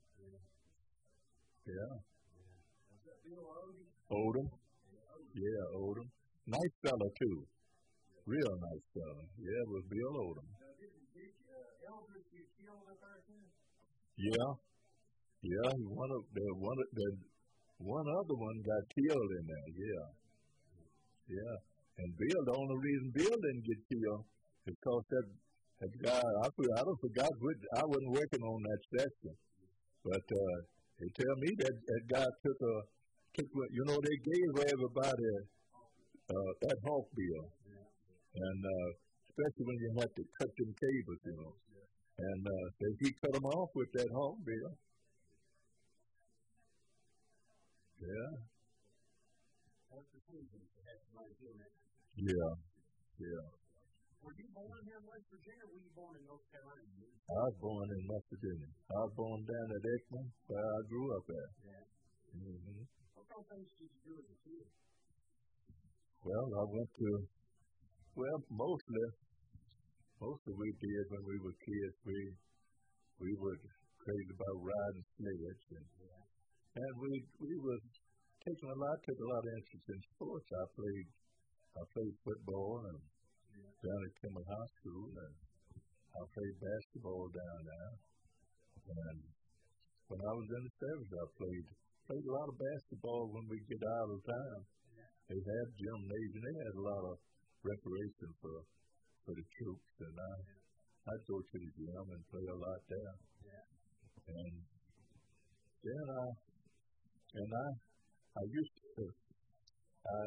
Yeah. Odom? Yeah, Odom. Nice fella, too. Real nice fella. Yeah, it was Bill Odom. Yeah, yeah. One of the one of the one other one got killed in there. Yeah, yeah. And Bill, the only reason Bill didn't get killed is because that that guy. I I don't forgot which. I wasn't working on that section, but uh, they tell me that that guy took a took. You know, they gave everybody uh, that hawk bill, and uh, especially when you had to cut them cables, you know. And uh, he cut them off with that hawk bill. Yeah. Yeah. Yeah. Were you born here in West Virginia, or were you born in North Carolina? I was born in West Virginia. I was born down at Ekman, where I grew up at. Yeah. Mm-hmm. What kind of things did you do as a kid? Well, I went to, well, mostly. Most of we did when we were kids, we we were crazy about riding sleds, and and we we was taking a lot, took a lot of interest in sports. I played I played football and down at Kimmel High School, and I played basketball down there. And when I was in the service, I played played a lot of basketball when we get out of town. They had gymnasium, they had a lot of recreation for. for the troops, and I, I'd go to the gym and play a lot there. Yeah. And then I, and I, I used to, I,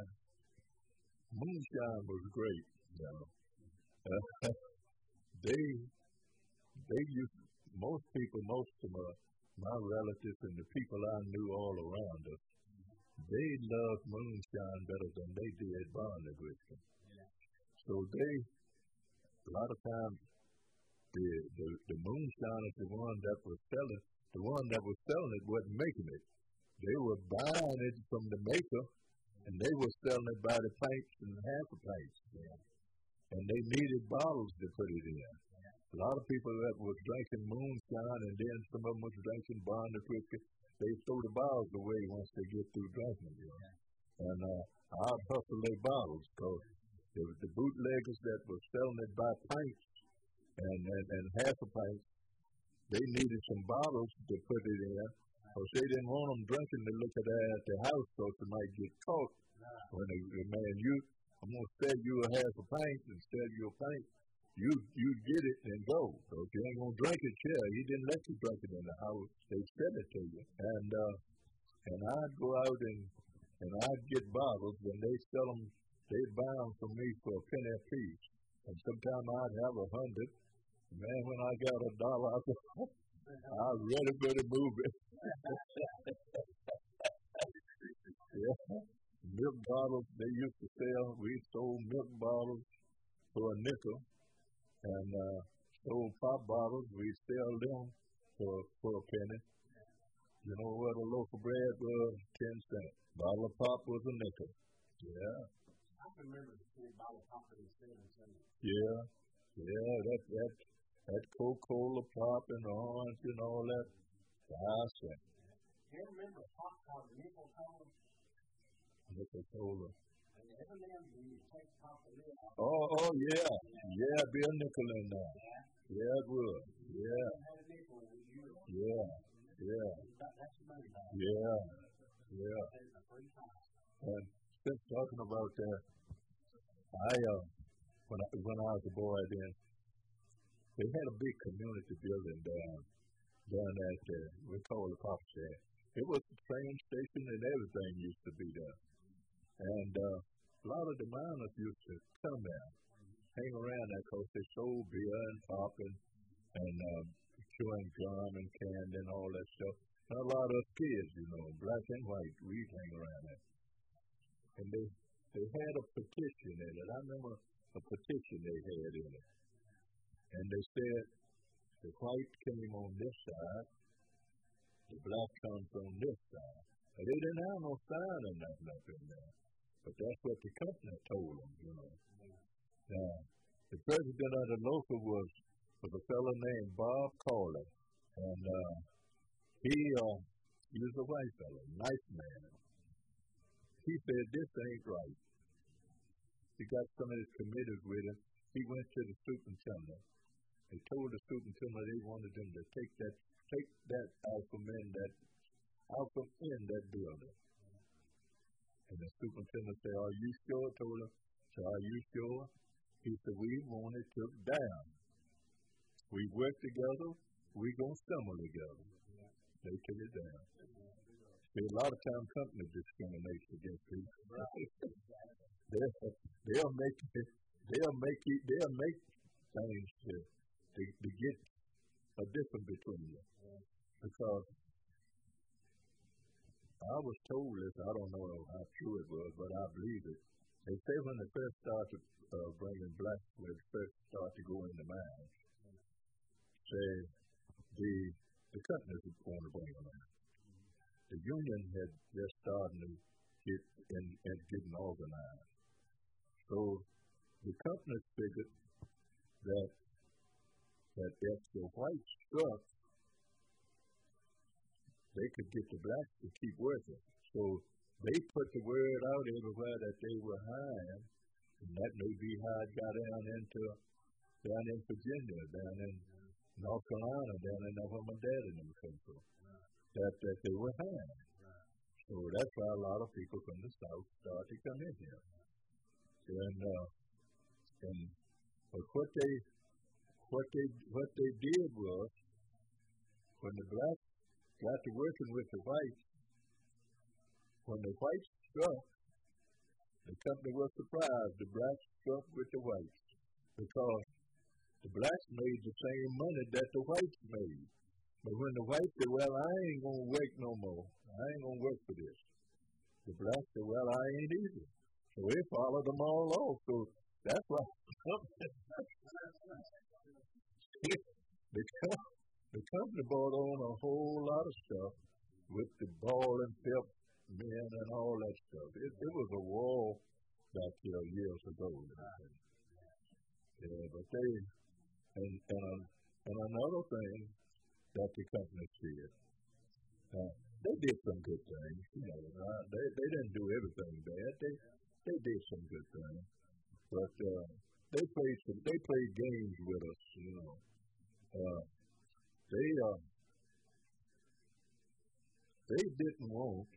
moonshine was great, you know. Uh, they, they used, most people, most of my, my relatives and the people I knew all around us, they loved moonshine better than they did Barney whiskey. Yeah. So they, a lot of times, the, the the moonshine is the one that was selling. The one that was selling it wasn't making it. They were buying it from the maker, and they were selling it by the pints and half a pint. Yeah. And they needed bottles to put it in. Yeah. A lot of people that was drinking moonshine, and then some of them was drinking Barney whiskey. They throw the bottles away once they get through drinking. You know? Yeah. And uh, I'd hustle their bottles because there was the bootleggers that were selling it by pints and, and, and half a pint. They needed some bottles to put it in because they didn't want them drinking to look at that at their house because they might get caught. When they, man, you, I'm going to sell you a half a pint and sell you a pint. You you get it and go. So if you ain't going to drink it, yeah, he didn't let you drink it in the house. They sell it to you. And uh, and I'd go out and, and I'd get bottles and they sell them. They'd buy them from me for a penny a piece. And sometimes I'd have a hundred. Man, when I got a dollar, I said, I really better move it. Yeah. Milk bottles, they used to sell. We sold milk bottles for a nickel. And uh, sold pop bottles. We sell them for, for a penny. You know what a loaf of bread was? Ten cents. Bottle of pop was a nickel. Yeah. I can remember the same bottle of pop that was seven cents. Yeah. Yeah, that, that, that Coca-Cola pop and orange and all that. Five cents. Do you remember a pop called Nickel Cola? Nickel Cola. And every now and then you take the pop the lid off. Oh, oh, yeah. Yeah, it'd be a nickel in there. Yeah. Yeah, it would. Yeah. Yeah. Yeah. Yeah. Yeah. And since talking about that, I, uh, when I, when I was a boy then, they had a big community building down, down at, uh, we call it Pop Shack. It was the train station and everything used to be there. And, uh, a lot of the miners used to come there, hang around there because they sold beer and pop and, and um, chewing gum and candy and all that stuff. And a lot of kids, you know, black and white, we'd hang around there. And they, they had a petition in it. I remember a petition they had in it. And they said, the white came on this side, the black comes on this side. And they didn't have no sign or nothing up in there. But that's what the company told them, you know. Now, the president of the local was, was a fellow named Bob Cawley. And uh, he, uh, he was a white fellow, nice man. He said, this ain't right. He got some of his committees with him. He went to the superintendent. They told the superintendent they wanted them to take that, take that out from in that, out from in that building. And the superintendent said, are you sure? Told him, so are you sure? He said, we want it took down. We work together, we gonna stumble together. They took it down. See, a lot of time company discriminates against people. they'll, they'll make they'll make it, they'll make things to, to, to get a difference between you. Because I was told this, I don't know how true it was, but I believe it. They say when they first started uh, bringing blacks, when they first started to go into mines, say the the companies would want to bring them in. The union had just started to get in and getting organized. So the companies figured that that if the whites struck, they could get the blacks to keep working. So they put the word out everywhere that they were hiring, and that may be how it got down into down in Virginia, down in North Carolina, down in where my dad and them came from, that, that they were hiring. So that's why a lot of people from the South started to come in here. And uh, and but what they what they what they did was when the blacks got to working with the whites, when the whites struck, the company was surprised the blacks struck with the whites because the blacks made the same money that the whites made. But when the whites said, well, I ain't going to work no more. I ain't going to work for this. The blacks said, well, I ain't either. So they followed them all off. So that's why the, the company bought on a whole lot of stuff with the ball and pep men and all that stuff. It, it was a war back here years ago. Yeah, but they, and, and, uh, and another thing that the company did, uh, they did some good things. You know, uh, they they didn't do everything bad. They they did some good things, but uh, they played some. They played games with us. You know, uh, they uh, they didn't want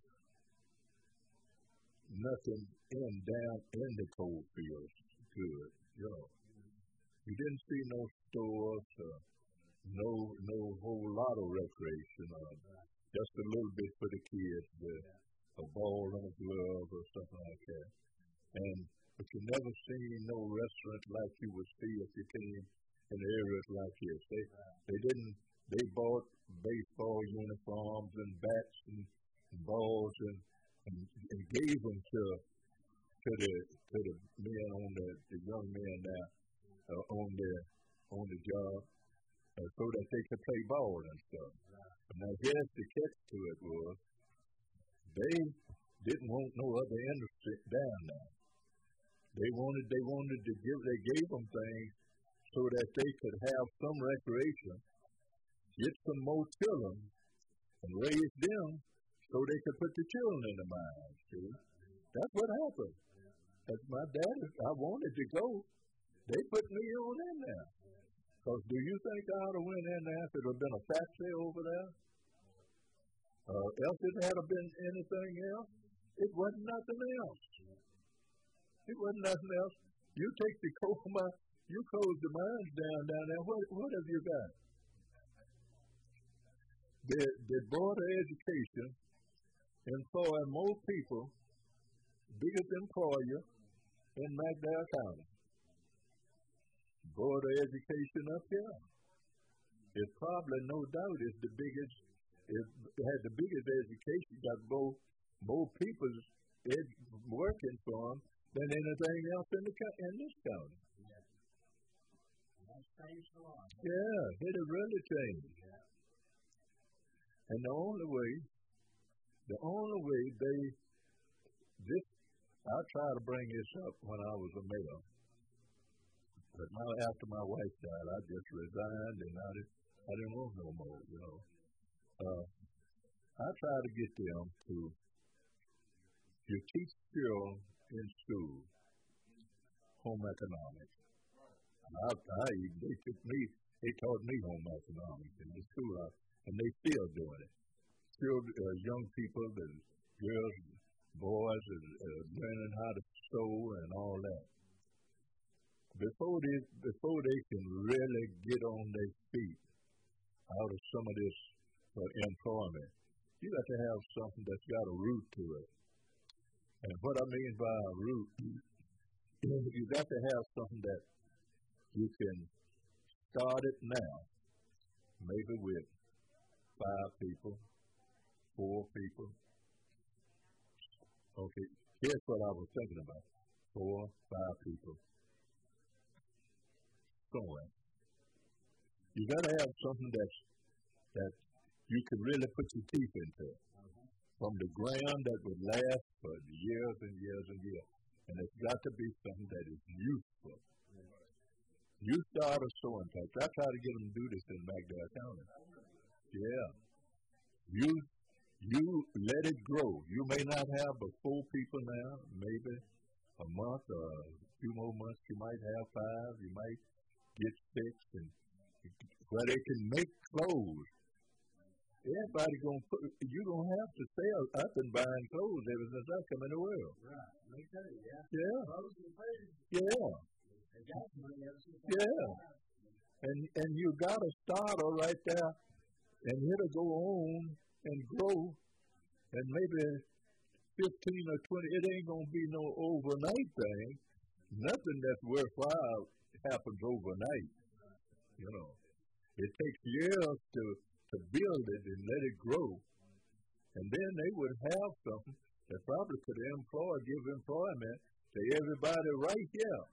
nothing in down in the coal fields. Good, you know. You didn't see no stores, uh, no no whole lot of recreation. Uh, just a little bit for the kids, uh, a ball and a glove or something like that. And but you never seen no restaurant like you would see if you came in areas like this. They they didn't. They bought baseball uniforms and bats and, and balls and, and and gave them to to the to the men on the the young men now. Uh, on the on the job, uh, so that they could play ball and stuff. Now, here's the catch to it was, they didn't want no other industry down there. They wanted, they wanted to give, they gave them things so that they could have some recreation, get some more children, and raise them so they could put the children in the mines, see? That's what happened. That's my dad, I wanted to go. They put me on in there. Because do you think I would have went in there if it would have been a factory over there? Uh, else it had been anything else? It wasn't nothing else. It wasn't nothing else. You take the coal mine, you close the mines down down there, what, what have you got? The, the Board of Education employ more people, biggest employer in McDowell County. Board of Education up here. It probably, no doubt, is the biggest, it had the biggest education, got more, more people ed- working for them than anything else in, the, in this county. Yeah. That's changed a lot. Yeah, it has really changed. Yeah. And the only way, the only way they, this, I tried to bring this up when I was a mayor. But now after my wife died, I just resigned and I didn't, I didn't want no more, you know. Uh, I try to get them to, you teach children in school home economics. I, I, they took me, they taught me home economics in the school, I, and they still doing it. Still, uh, young people, the girls, boys, are uh, learning how to sew and all that. Before they, before they can really get on their feet out of some of this uh, employment, you got to have something that's got a root to it. And what I mean by a root, you got to have something that you can start it now, maybe with five people, four people. Okay, here's what I was thinking about. Four, five people. Somewhere. You got to have something that's, that you can really put your teeth into. Uh-huh. From the ground that would last for years and years and years. And it's got to be something that is useful. Uh-huh. You start a sewing factory. I try to get them to do this in McDowell County. Yeah. You, you let it grow. You may not have but four people now, maybe a month or a few more months. You might have five. You might get fixed and where they can make clothes. Everybody gonna put, you're gonna have to sell. I've been buying clothes ever since I come in the world. Right. Let me tell you, yeah. Yeah. Clothes and food. Yeah. They got money ever since I Yeah. And and you got a starter right there, and it'll go on and grow, and maybe fifteen or twenty. It ain't gonna be no overnight thing. Nothing that's worthwhile happens overnight. You know, it takes years to to build it and let it grow, and then they would have something that probably could employ, give employment to everybody right here.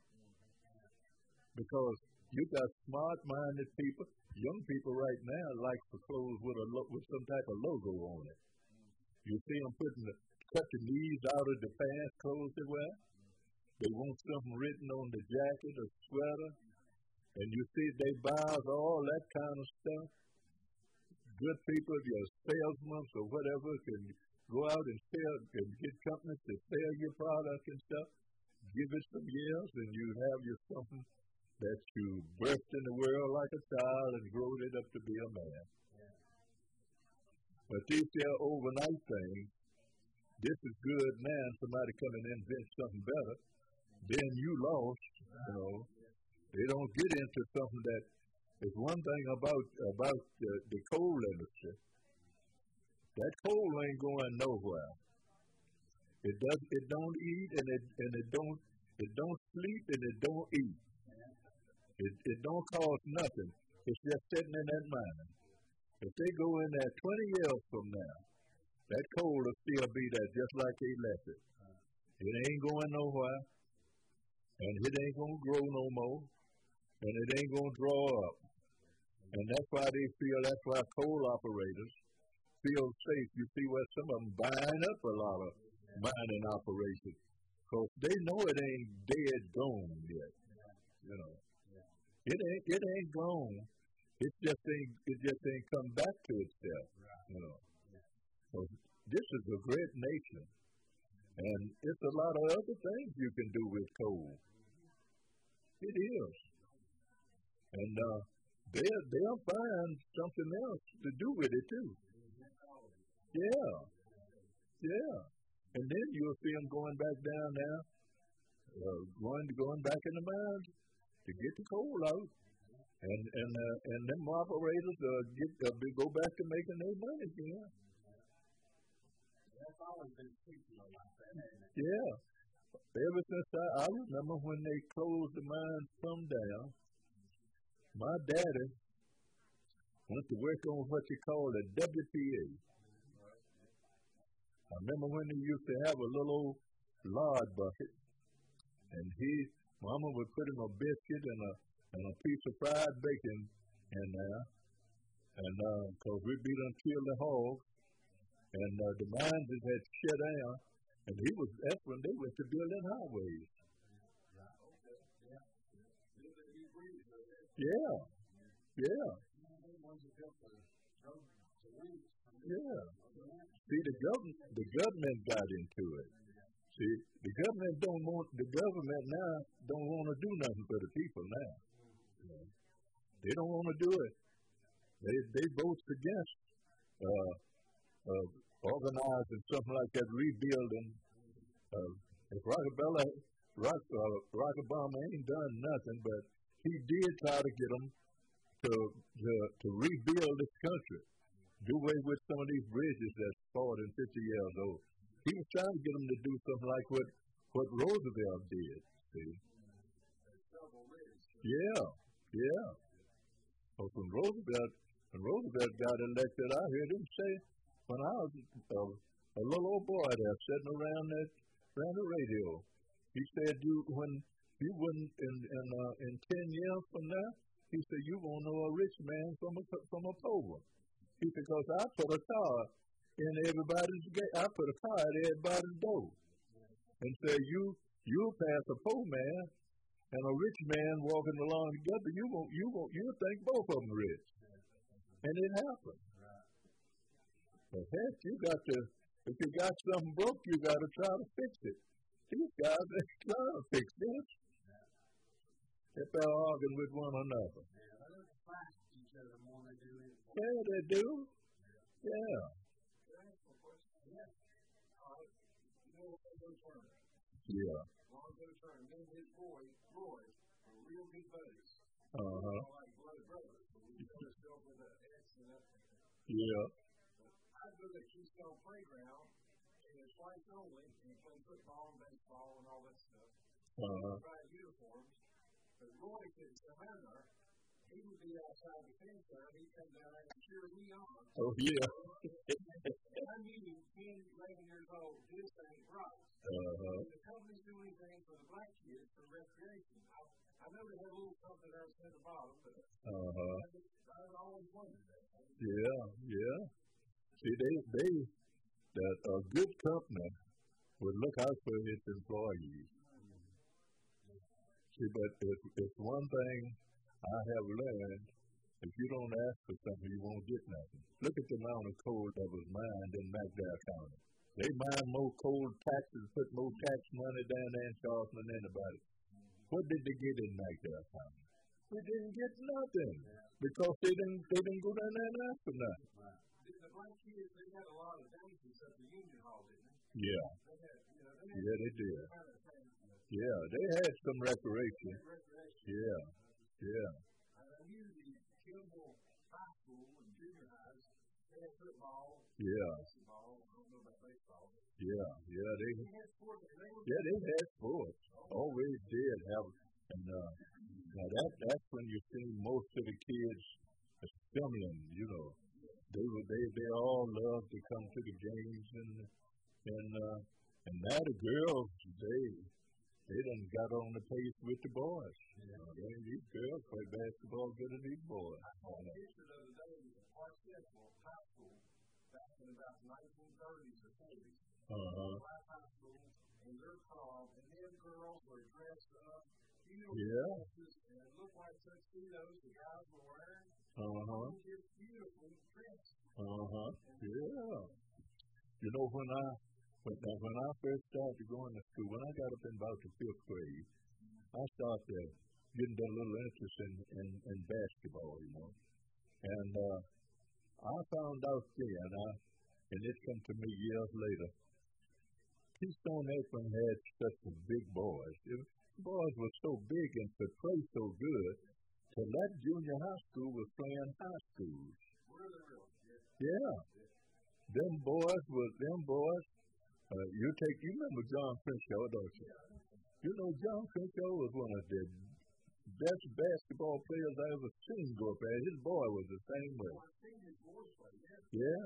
Because you got smart-minded people, young people right now like for clothes with a lo- with some type of logo on it. You see them putting the cut the knees out of the pants clothes they wear. They want something written on the jacket or sweater. And you see they buy all that kind of stuff. Good people, your salesmen or whatever, can go out and sell, can get companies to sell your product and stuff. Give it some years and you have your something that you birthed in the world like a child and growed it up to be a man. Yeah. But these are overnight things. This is good now, somebody come and invent something better. Then you lost, you know. They don't get into something that is one thing about about the, the coal industry. That coal ain't going nowhere. It does. It don't eat, and it and it don't. It don't sleep, and it don't eat. It it don't cost nothing. It's just sitting in that mine. If they go in there twenty years from now, that coal will still be there just like they left it. It ain't going nowhere, and it ain't gonna grow no more. And it ain't going to draw up. And that's why they feel, that's why coal operators feel safe. You see where some of them buying up a lot of mining operations. Because they know it ain't dead gone yet. You know. It ain't it ain't gone. It just ain't it just ain't come back to itself. You know. So this is a great nation. And it's a lot of other things you can do with coal. It is. And uh, they'll, they'll find something else to do with it too. Yeah. Yeah. And then you'll see them going back down now, uh, going going back in the mines to get the coal out. And and uh, and them operators uh, get uh, go back to making their money again. That's always been seasonal like that, hasn't it? Yeah. Ever since I, I remember when they closed the mines from down, my daddy went to work on what you call a W P A. I remember when he used to have a little old lard bucket, and he, Mama would put him a biscuit and a and a piece of fried bacon in there, and because uh, we'd be done kill the hogs, and uh, the mines had shut down, and he was that's when they went to building highways. Yeah, yeah, yeah. See, the government, the government got into it. See, the government don't want the government now don't want to do nothing for the people now. You know, they don't want to do it. They they vote against uh, uh, organizing something like that, rebuilding. Uh, if Rockefeller, Rock, uh, Rock Obama ain't done nothing, but he did try to get them to to, to rebuild this country. Do away with some of these bridges that's forty and fifty years old. He was trying to get them to do something like what, what Roosevelt did, see. Yeah, yeah. Well, when Roosevelt, when Roosevelt got elected, I heard him say, when I was uh, a little old boy there sitting around that, around the radio, he said, you, when you wouldn't, in, in, uh, in ten years from now, he said, you won't know a rich man from a, from a poor one. He said, because I put a car in everybody's gate. I put a car at everybody's door. And say, you you pass a poor man and a rich man walking along together, you won't you won't you think both of them rich. And it happened. But heck, you got to if you got something broke, you got to try to fix it. These guys ain't trying to fix this. If they're arguing with one another. Yeah, they do. Yeah. Yeah. Uh-huh. Yeah. I go to the Keystone Playground, and it's whites only, and you play football and baseball and all that stuff. Uh-huh. Bright uniforms. But Roy could come out there. He would be outside the fence there, and he'd come down there and cheer me on. Oh, yeah. And I'm meeting ten, eleven years old, this ain't right. Uh-huh. The company's doing anything for the black kids for recreation. I, I know they have a little something there at the bottom, but uh-huh. I, just, I always wondered that. Yeah, yeah. See, they, they, that a good company would look out for its employees. See, but it's, it's one thing I have learned, if you don't ask for something, you won't get nothing. Look at the amount of coal that was mined in McDowell County. They mine more coal taxes, put more tax money down there in Charleston than anybody. What did they get in McDowell County? They didn't get nothing because they didn't they didn't go down there and ask for nothing. The black kids, they had a lot of dances at the Union Hall, didn't they? Yeah. They had, you know, they had yeah, they did. Yeah, they had some recreation. Yeah, yeah. I knew the Kimball High School and junior highs, they had football, yeah. basketball, I don't know about baseball. Yeah, yeah, they, they had sports. They were yeah, they had sports. Always did have, and uh, now that that's when you see most of the kids stumbling. You know, they were they they all love to come to the games and and uh, and now the girls they. They done got on the pace with the boys. You know, they, these girls play basketball good as these boys. I saw a picture the other day of the Park Central High School back about the nineteen thirties or forties. Uh-huh. High school, and they're called, and then girls were dressed up. You know, yeah. dresses, and it looked like tuxedos the guys were wearing. Uh-huh. They were just beautifully dressed. Uh-huh. Yeah. You know, when I when, when I first started going to school, when I got up in about the fifth grade, I started getting a little interest in, in, in basketball, you know. And uh, I found out then, I, and it came to me years later, Keystone Akron had such a big boys. It, boys were so big and could play so good, till that junior high school was playing high schools. Yeah. Them boys was, them boys, uh, you take, you remember John Crenshaw, don't you? You know, John Crenshaw was one of the best basketball players I ever seen go up there. His boy was the same way. Yeah.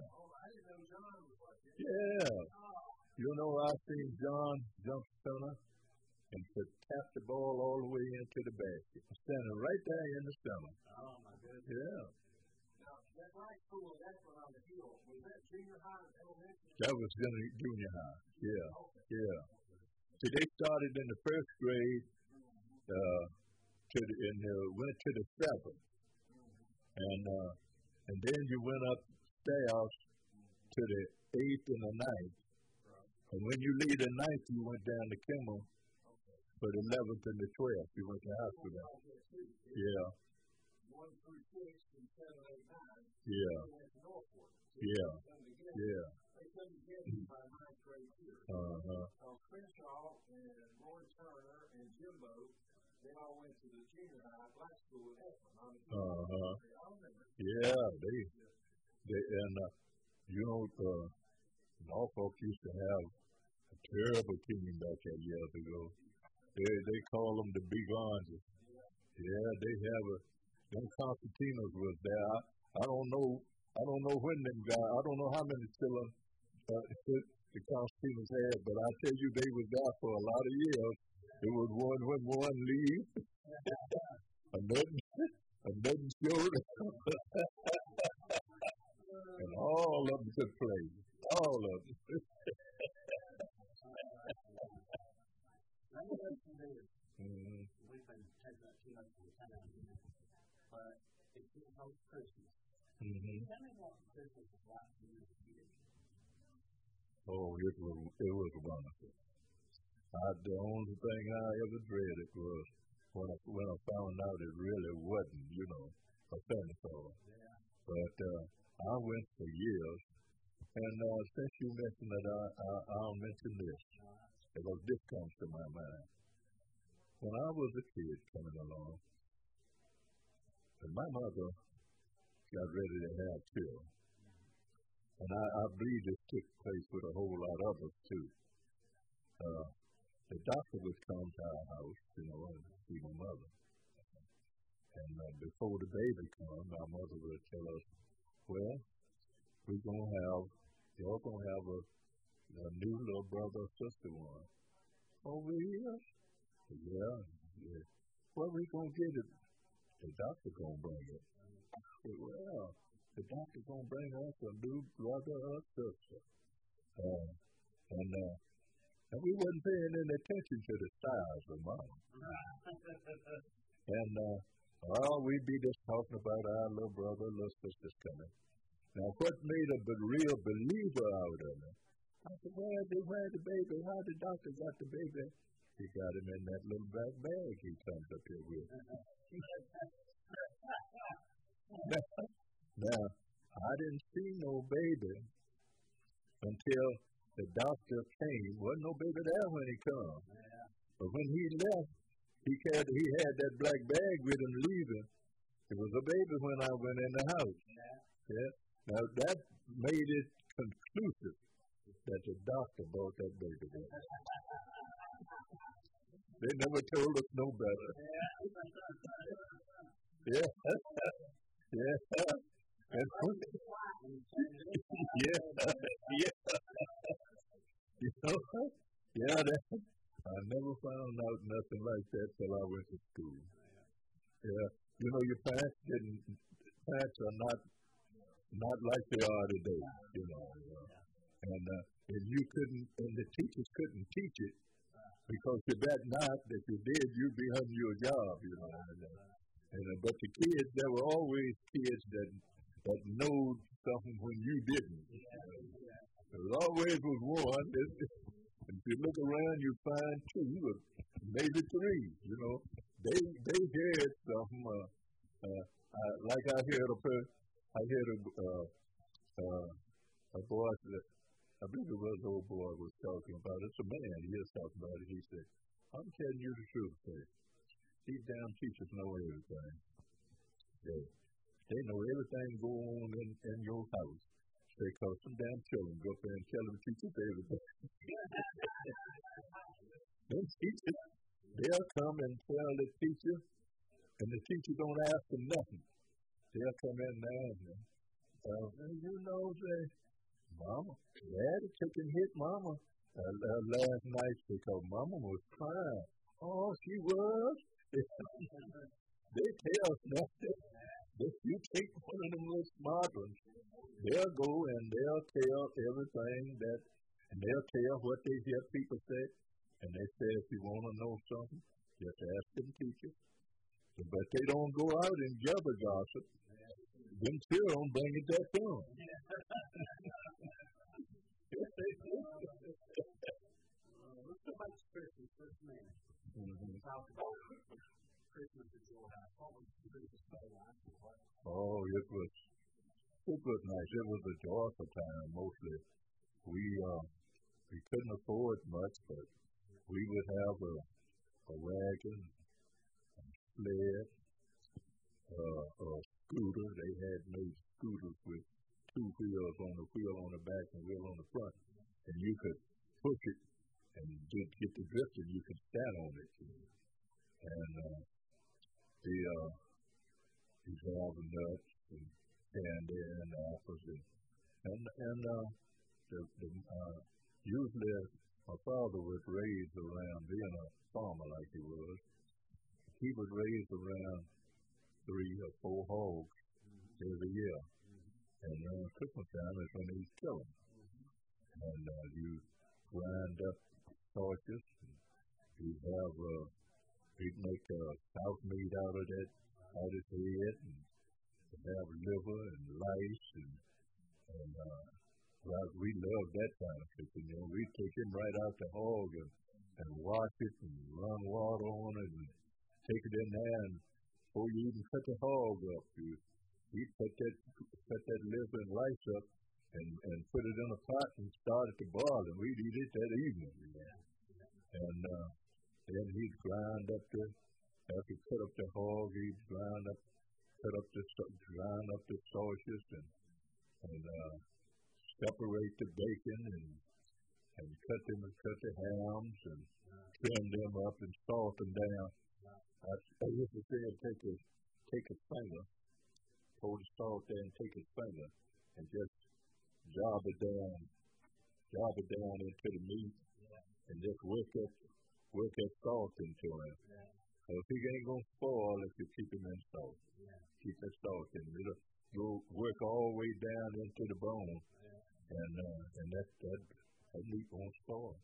Yeah. You know, I seen John jump center and could tap the ball all the way into the basket, standing right there in the center. Oh, my goodness. Yeah. Now, that high school, that's one on the hill. Was that junior high and elementary? That was junior high. Yeah. Yeah. See, they started in the first grade, uh, to the, and uh, went to the seventh, and uh, and then you went upstairs to the eighth and the ninth, and when you leave the ninth, you went down to Kimmel for the eleventh and the twelfth. You went to high school. Yeah. One through six and seven, eight, nine. Yeah. Yeah. Yeah. They couldn't get it by ninth grade year. Uh huh. So Crenshaw and Roy Turner and Jimbo, they all went to the junior high black school at Akron. Uh huh. Yeah, they, they, and uh, you know, uh, Norfolk used to have a terrible team back there years ago. They they call them the Big Oranges. Yeah, they have a. Them Constantinos was there. I, I don't know. I don't know when them guys. I don't know how many still uh, the Constantinos had, but I tell you, they was there for a lot of years. It was one when one leave, another another showed, and all of them could play. All of them. Mm-hmm. We've been taking up too much of the time, but it's getting close to Christmas. Mm-hmm. Tell me what Christmas is like for you as a kid. Oh, it was it was wonderful. I, the only thing I ever dreaded was when I when I found out it really wasn't, you know, a Santa Claus. Yeah. But uh, I went for years, and uh, since you mentioned it, I, I I'll mention this because this comes to my mind. When I was a kid coming along, and my mother got ready to have children, and I, I believe this took place with a whole lot of us too. Uh, the doctor would come to our house, you know, and see my mother. And uh, before the baby comes, our mother would tell us, well, we're going to have, y'all going to have a, a new little brother or sister one. Over here? Yeah, yeah. Well, we going to get it. The doctor going to bring it. I said, well, the doctor going to bring us a new brother or sister. Uh, and, uh, and we wasn't paying any attention to the size of mom. And, uh, oh, we'd be just talking about our little brother, little sister's coming. Now, what made a real believer out of it? I said, where the, where the baby? How the doctor got the baby? He got him in that little black bag he comes up here with. now, now, I didn't see no baby until the doctor came. Wasn't no baby there when he come. Yeah. But when he left, he had, he had that black bag with him leaving. It was a baby when I went in the house. Yeah. Yeah. Now, that made it conclusive that the doctor brought that baby there. They never told us no better. Yeah. Yeah. And yeah. Yeah. You know? Yeah, that, I never found out nothing like that till I went to school. Yeah. You know, your parents didn't, parents are not, not like they are today, you know. You know. and uh, and you couldn't, and the teachers couldn't teach it because you bet not that you did, you'd be hunting your job, you know. And, uh, and uh, but the kids, there were always kids that that know something when you didn't. There was always was one. If you look around, you find two or maybe three. You know, they they had something. Uh, uh, uh, like I heard a per, I heard a uh, uh, a boy that I believe it was an old boy was talking about. It's a man. He is talking about it. He said, "I'm telling you the truth, sir. These damn teachers know everything. They they know everything going on in, in your house. They call some damn children go up there and tell them teachers everything. Them teachers, they'll come and tell the teacher, and the teacher don't ask them nothing. They'll come in there and uh, you know, say, Mama, Daddy took and hit Mama uh, uh, last night because Mama was crying. Oh, she was? They tell us nothing. If you take one of them little smart ones, they'll go and they'll tell everything that, and they'll tell what they hear people say, and they say if you want to know something, just ask them teachers. But they don't go out and jabber gossip. Them children bring it back to them. Let's go back to Christmas for a minute. Mm-hmm. Talk about Christmas at your house. What was the Christmas day like? Oh, it was, it was nice. It was a joyful time, mostly. We, uh, we couldn't afford much, but we would have a, a wagon, a sled, uh, a scooter. They had made scooters with two wheels on the wheel on the back and wheel on the front. And you could push it and get, get the drift and you could stand on it. And uh, the, uh, these almond nuts and candy and apples. And, and, and uh, the, the, uh, usually my father was raised around, being a farmer like he was, he was raised around three or four hogs mm-hmm. every year. Mm-hmm. And uh, Christmas time is when he's killing. Mm-hmm. And uh, you grind up sausages. You'd have, uh, he'd make a house meat out of that, out of his head, and have liver and lice. And, and uh, well, we loved that kind of cooking. You know, we'd take him right out the hog and, and wash it and run water on it and take it in there. And before you even cut the hog up, you, he'd cut that, cut that liver and lice up and, and put it in a pot and start it to boil, and we'd eat it that evening. You know. And uh, then he'd grind up the, after he cut up the hog, he'd grind up, cut up the, grind up the sausages and, and uh, separate the bacon and, and cut them and cut the hams and trim them up and salt them down. I, I used to say, take a, take a finger, pour the salt there and take his finger and just job it down, job it down into the meat and just work that, work that salt into him. So if he ain't going to spoil if you keep him in salt. Keep that salt in him. It'll, you'll work all the way down into the bone and, uh, and that, that, that meat won't spoil.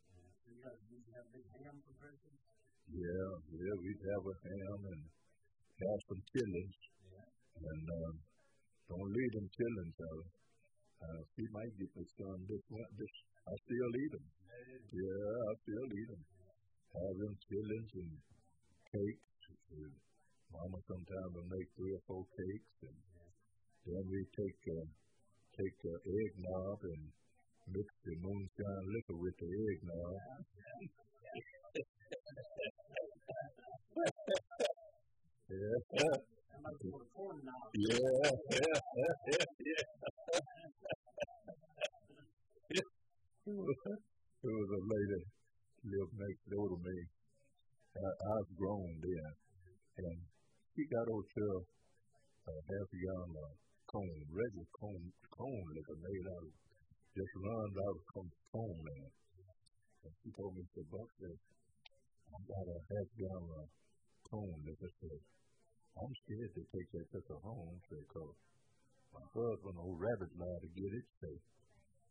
Yeah, yeah, we'd have a ham and have some chillins. Yeah. And um, don't leave them chillins out. Uh, he might get the son this one. This, I still eat them. Yeah, I still eat them. Have them chillins and cakes. And Mama sometimes will make three or four cakes. And then we take uh, take uh, eggnog and mix the moonshine liquor with the eggnog. Yeah. Yeah, yeah, yeah, yeah, yeah. There was a lady lived next door to me. I, I was grown then, and she got over to a half a gallon of cone, regular cone, cone liquor made out of, just runs out of cone there. And she told me, she said, Buck, I got a half gallon of cone liquor. Said, I'm scared to take that liquor home, say, because my husband, old rabbit, lied to get it. Say,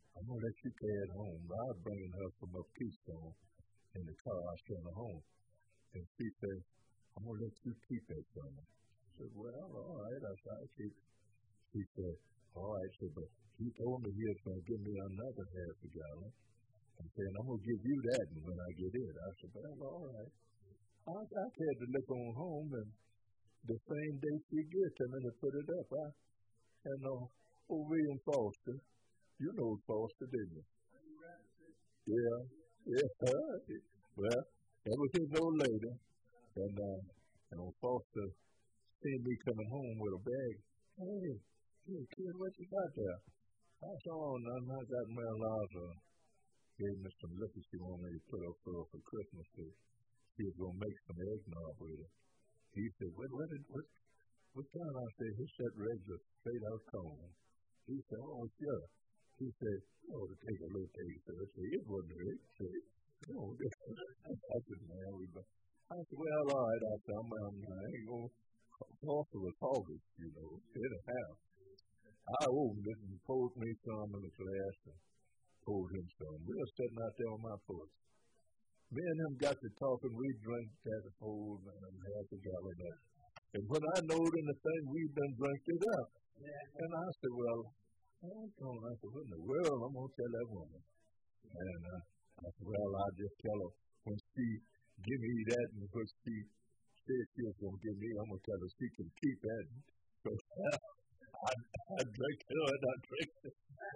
I'm going to let you carry it home. I was bringing her from up Keystone in the car. I sent her home. And she said, I'm going to let you keep that gun. I said, well, all right. I said, I'll keep it. She said, all right. She said, but he told me he was going to give me another half a gallon. And said, I'm going to give you that when I get in. I said, well, all right. I, I had to look on home, and the same day she gets him and to put it up. I, and uh, old William Foster, you know Foster, didn't you? Yeah, yeah. Well, that was his old lady. And, uh, and old Foster seen me coming home with a bag. Hey, hey, kid, what you got there? I saw nothing. I got my Laza. Gave me some liquor she wanted me to put up for, for Christmas. Too. He was going to make some eggnog with it. He said, what, what, did, what, what kind? I said, he said, regular, straight out cone. He said, oh, sure. He said, you ought to take a little taste of it. I said, it wasn't really. He said, no. I said, man, we got. I said, well, all right. I said, I'm, I'm, I ain't going to talk to a August, you know, anyhow. I opened it and poured me some in the glass and poured him some. We were sitting out there on my porch. Me and him got to talking. We drank that whole man, half a gallon of it. And when I knowed in the thing, we done drank it up. Yeah. And I said, well, I don't I said, what in the world I'm going to tell that woman? And uh, I said, well, I'll just tell her when she give me that and when she said she was going to give me, I'm going to tell her she can keep that. So I, I drank it and I drank it.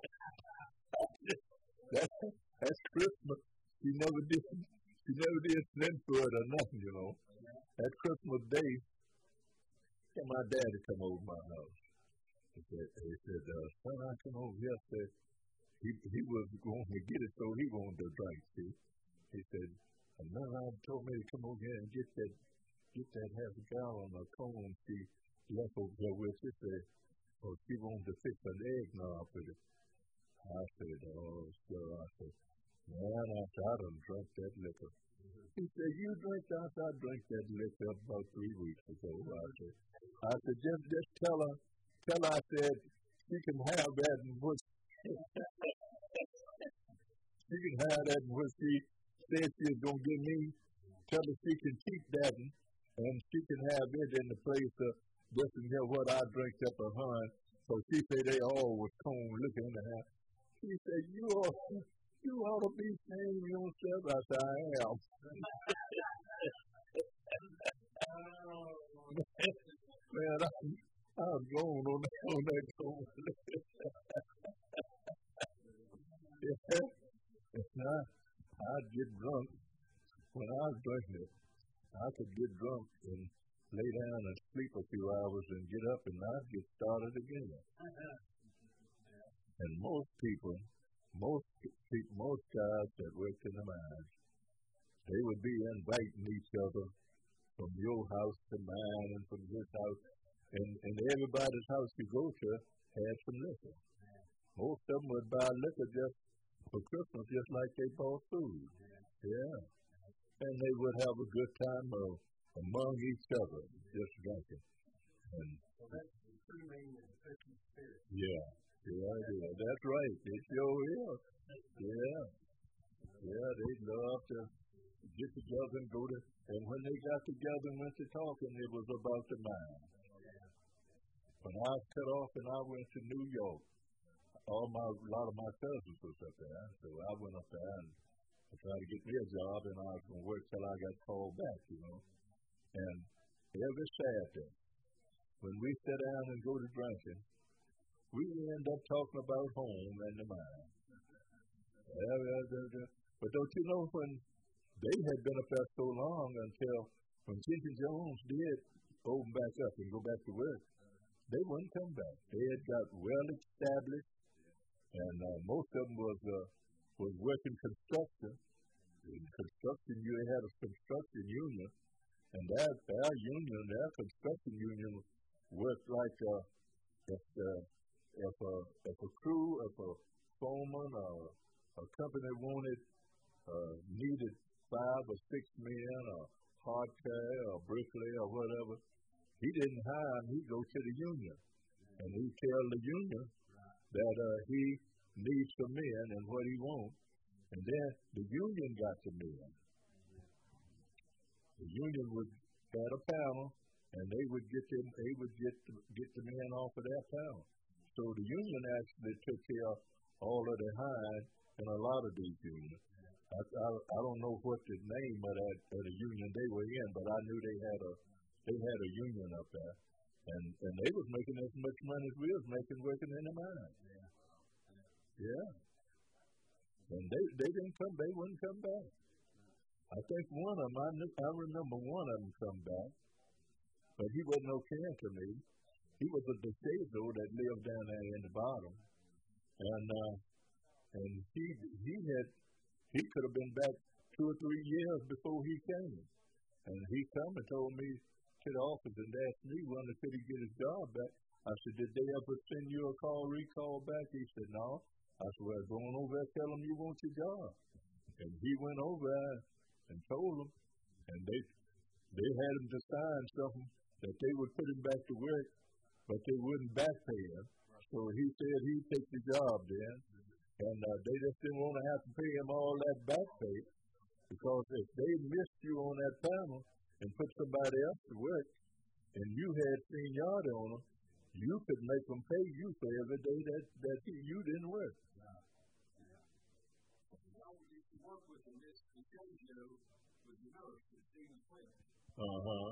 that's, that's Christmas. She never did. She never did send for it or nothing, you know. That Christmas Day, and my daddy come over my house. He said, he said, uh, son, I come over here. Said he he was going to get it, so he wanted to drink. See, he said, and then I told me to come over here and get that get that half a gallon of cone she left over there with. She said, oh, she wanted to fix an eggnog with it. I said, oh, sure. I said, man, I said, I done drank that liquor. Mm-hmm. He said, you drink that? I drank that liquor about three weeks ago. I said, I said, just, just tell her, tell her, I said, she can have that and what she can have that and what she said she was going to give me. Tell her she can keep that and she can have it in the place of just in here what I drank up a hun. So she said they all was cone looking in the house. He said, you ought, you ought to be saying yourself. I said, I am. Man, I, I was going on that, on that cone. Yeah. I, I'd get drunk. When I was drinking it, I could get drunk and lay down and sleep a few hours and get up and I'd get started again. And most people, most people, most guys that worked in the mines, they would be inviting each other from your house to mine and from this house. And, and everybody's house you go to had some liquor. Most of them would buy liquor just for Christmas, just like they bought food. Yeah. And they would have a good time uh, among each other, just drinking. And so that's the true meaning of the Christmas spirit. Yeah. Yeah, yeah, that's right. It sure is. Yeah. Yeah, they love to get together and go to, and when they got together and went to talking, it was about the mine. When I was cut off and I went to New York, all my, a lot of my cousins was up there, so I went up there and I tried to get me a job, and I was going to work till I got called back, you know. And every Saturday, when we sit down and go to drinking, we end up talking about home and the mine. But don't you know, when they had been up there so long until when Ginger Jones did open back up and go back to work, they wouldn't come back. They had got well established, and uh, most of them was uh, was working construction. In construction, you had a construction union, and that our union, their construction union, worked like uh, if uh, if a if a crew, if a foreman or a company wanted uh, needed five or six men, or hardware or bricklayer or whatever, he didn't hire him. He'd go to the union, and he'd tell the union that uh, he needs for men and what he wants. And then the union got the men. The union would had a panel, and they would get them. They would get the, get the men off of that panel. So the union actually took care of all of the hiring in a lot of these unions. I, I, I don't know what the name of that of the union they were in, but I knew they had a they had a union up there, and and they was making as much money as we was making working in the mine. Yeah, yeah. And they they didn't come. They wouldn't come back. I think one of them. I, knew, I remember one of them come back, but he wasn't no kin to me. He was a DeShazo that lived down there in the bottom, and uh, and he he had. He could have been back two or three years before he came. And he come and told me to the office and asked me when could he get his job back. I said, did they ever send you a call, recall back? He said, no. I said, well, go on over there, tell them you want your job. And he went over there and told them, and they they had him to sign something that they would put him back to work, but they wouldn't back pay him. So he said he'd take the job then. And uh, they just didn't want to have to pay him all that back pay, because if they missed you on that panel and put somebody else to work, and you had seniority on them, you could make them pay you for every day that, that he, you didn't work. Yeah. Yeah. Uh-huh.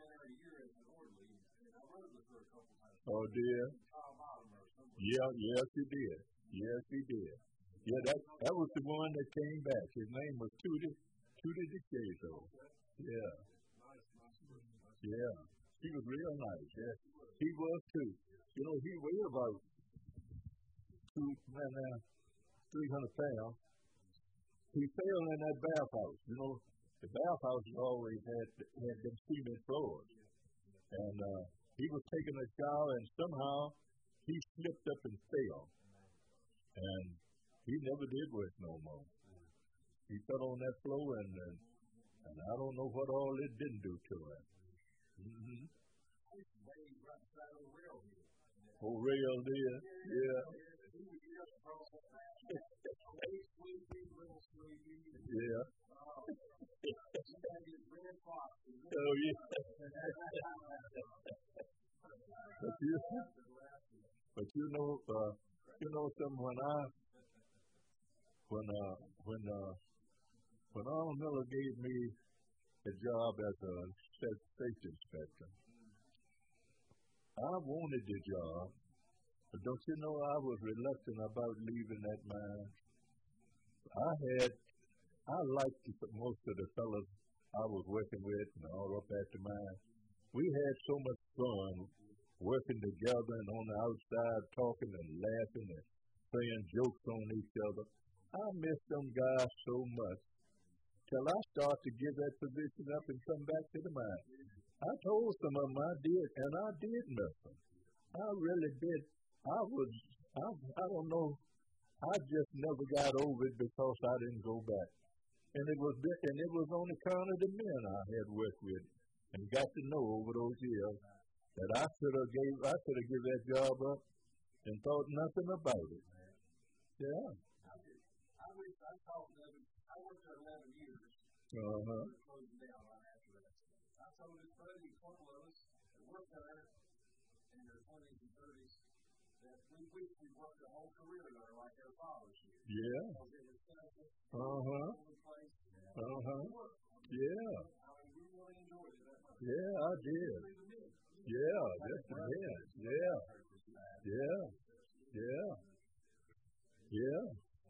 Oh, dear. Yeah, yes, he did. Yes, he did. Yeah, that that was the one that came back. His name was Tootie, Tootie DeShazo. Yeah. Yeah. He was real nice. Yeah. He was too. You know, he weighed about two, man, uh, three hundred pounds. He fell in that bathhouse. You know, the bathhouse always had had them cement floors, and uh, he was taking a shower, and somehow he slipped up and fell. And he never did work no more. He fell on that floor, and, and and I don't know what all it didn't do to him. Mm-hmm. Oh, rail did? Yeah. Yeah. Oh, yeah. but you, but you know, uh, You know, some when I when uh when uh when Arnold Miller gave me a job as a safety inspector, I wanted the job, but don't you know I was reluctant about leaving that mine. I had I liked most of the fellas I was working with and all up at the mine. We had so much fun working together and on the outside talking and laughing and playing jokes on each other. I miss them guys so much till I start to give that position up and come back to the mine. I told some of them I did, and I did miss them. I really did. I was, I, I don't know, I just never got over it because I didn't go back. And it was, and it was on account of the men I had worked with and got to know over those years that I should have gave, I should have given that job up and thought nothing about it. Yeah. I did. I wish I talked to them. I worked there eleven years. Uh huh. Closing down right after that. I told this buddy, a couple of us that worked there in their twenties and thirties, that we wish we worked their whole career there like their fathers did. Yeah. Uh huh. Uh huh. Yeah. Yeah, I did. Yeah, yes, it is. Yeah. Yeah. Yeah. Yeah.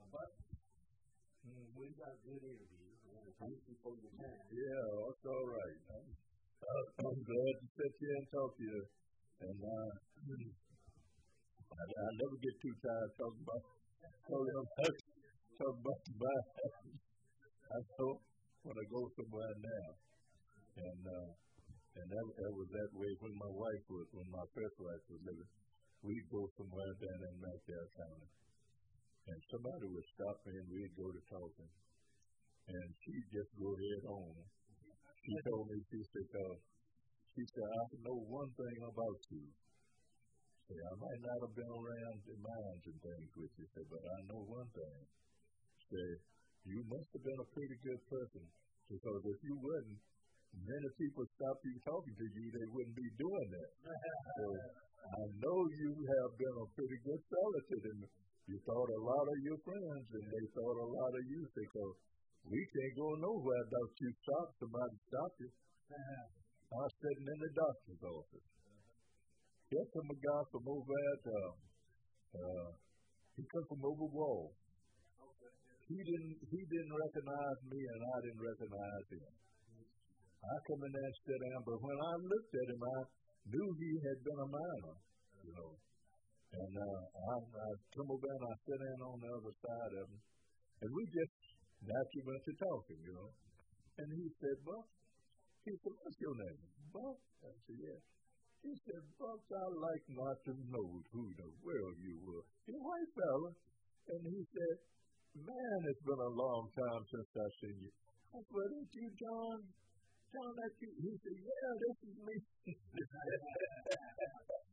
We got a good interview. Thank you for your time. Yeah, that's all right. I'm, I'm glad to sit here and talk to you. And uh, I, I never get too tired talking about talking about, talking about the Bible. I don't want to go somewhere now. And uh, and that, that was that way when my wife was, when my first wife was living. We'd go somewhere down in Macdale County. And somebody would stop me and we'd go to talking. And she'd just go head on. She told me, she said, uh, she said, I know one thing about you. Say, I might not have been around the mines and things with you, say, but I know one thing. Say, you must have been a pretty good person, because if you wouldn't, many people stop you talking to you, they wouldn't be doing that. So I know you have been a pretty good fellow to them. You thought a lot of your friends, and they thought a lot of you, because we can't go nowhere without you stop. Somebody stop you. I was sitting in the doctor's office. Here come a guy from over at, uh, uh, he come from over wall. He didn't, he didn't recognize me, and I didn't recognize him. I come in there and sit down, but when I looked at him, I knew he had been a miner, you know. And uh, I, I come over and I sit down on the other side of him, and we just naturally went to talking, you know. And he said, Buck, he said, what's your name? Buck? I said, yeah. He said, Buck, I like not to know who the world you were. He's a white fella. And he said, man, it's been a long time since I've seen you. I said, well, ain't you John? John, that's you. He said, yeah, this is me.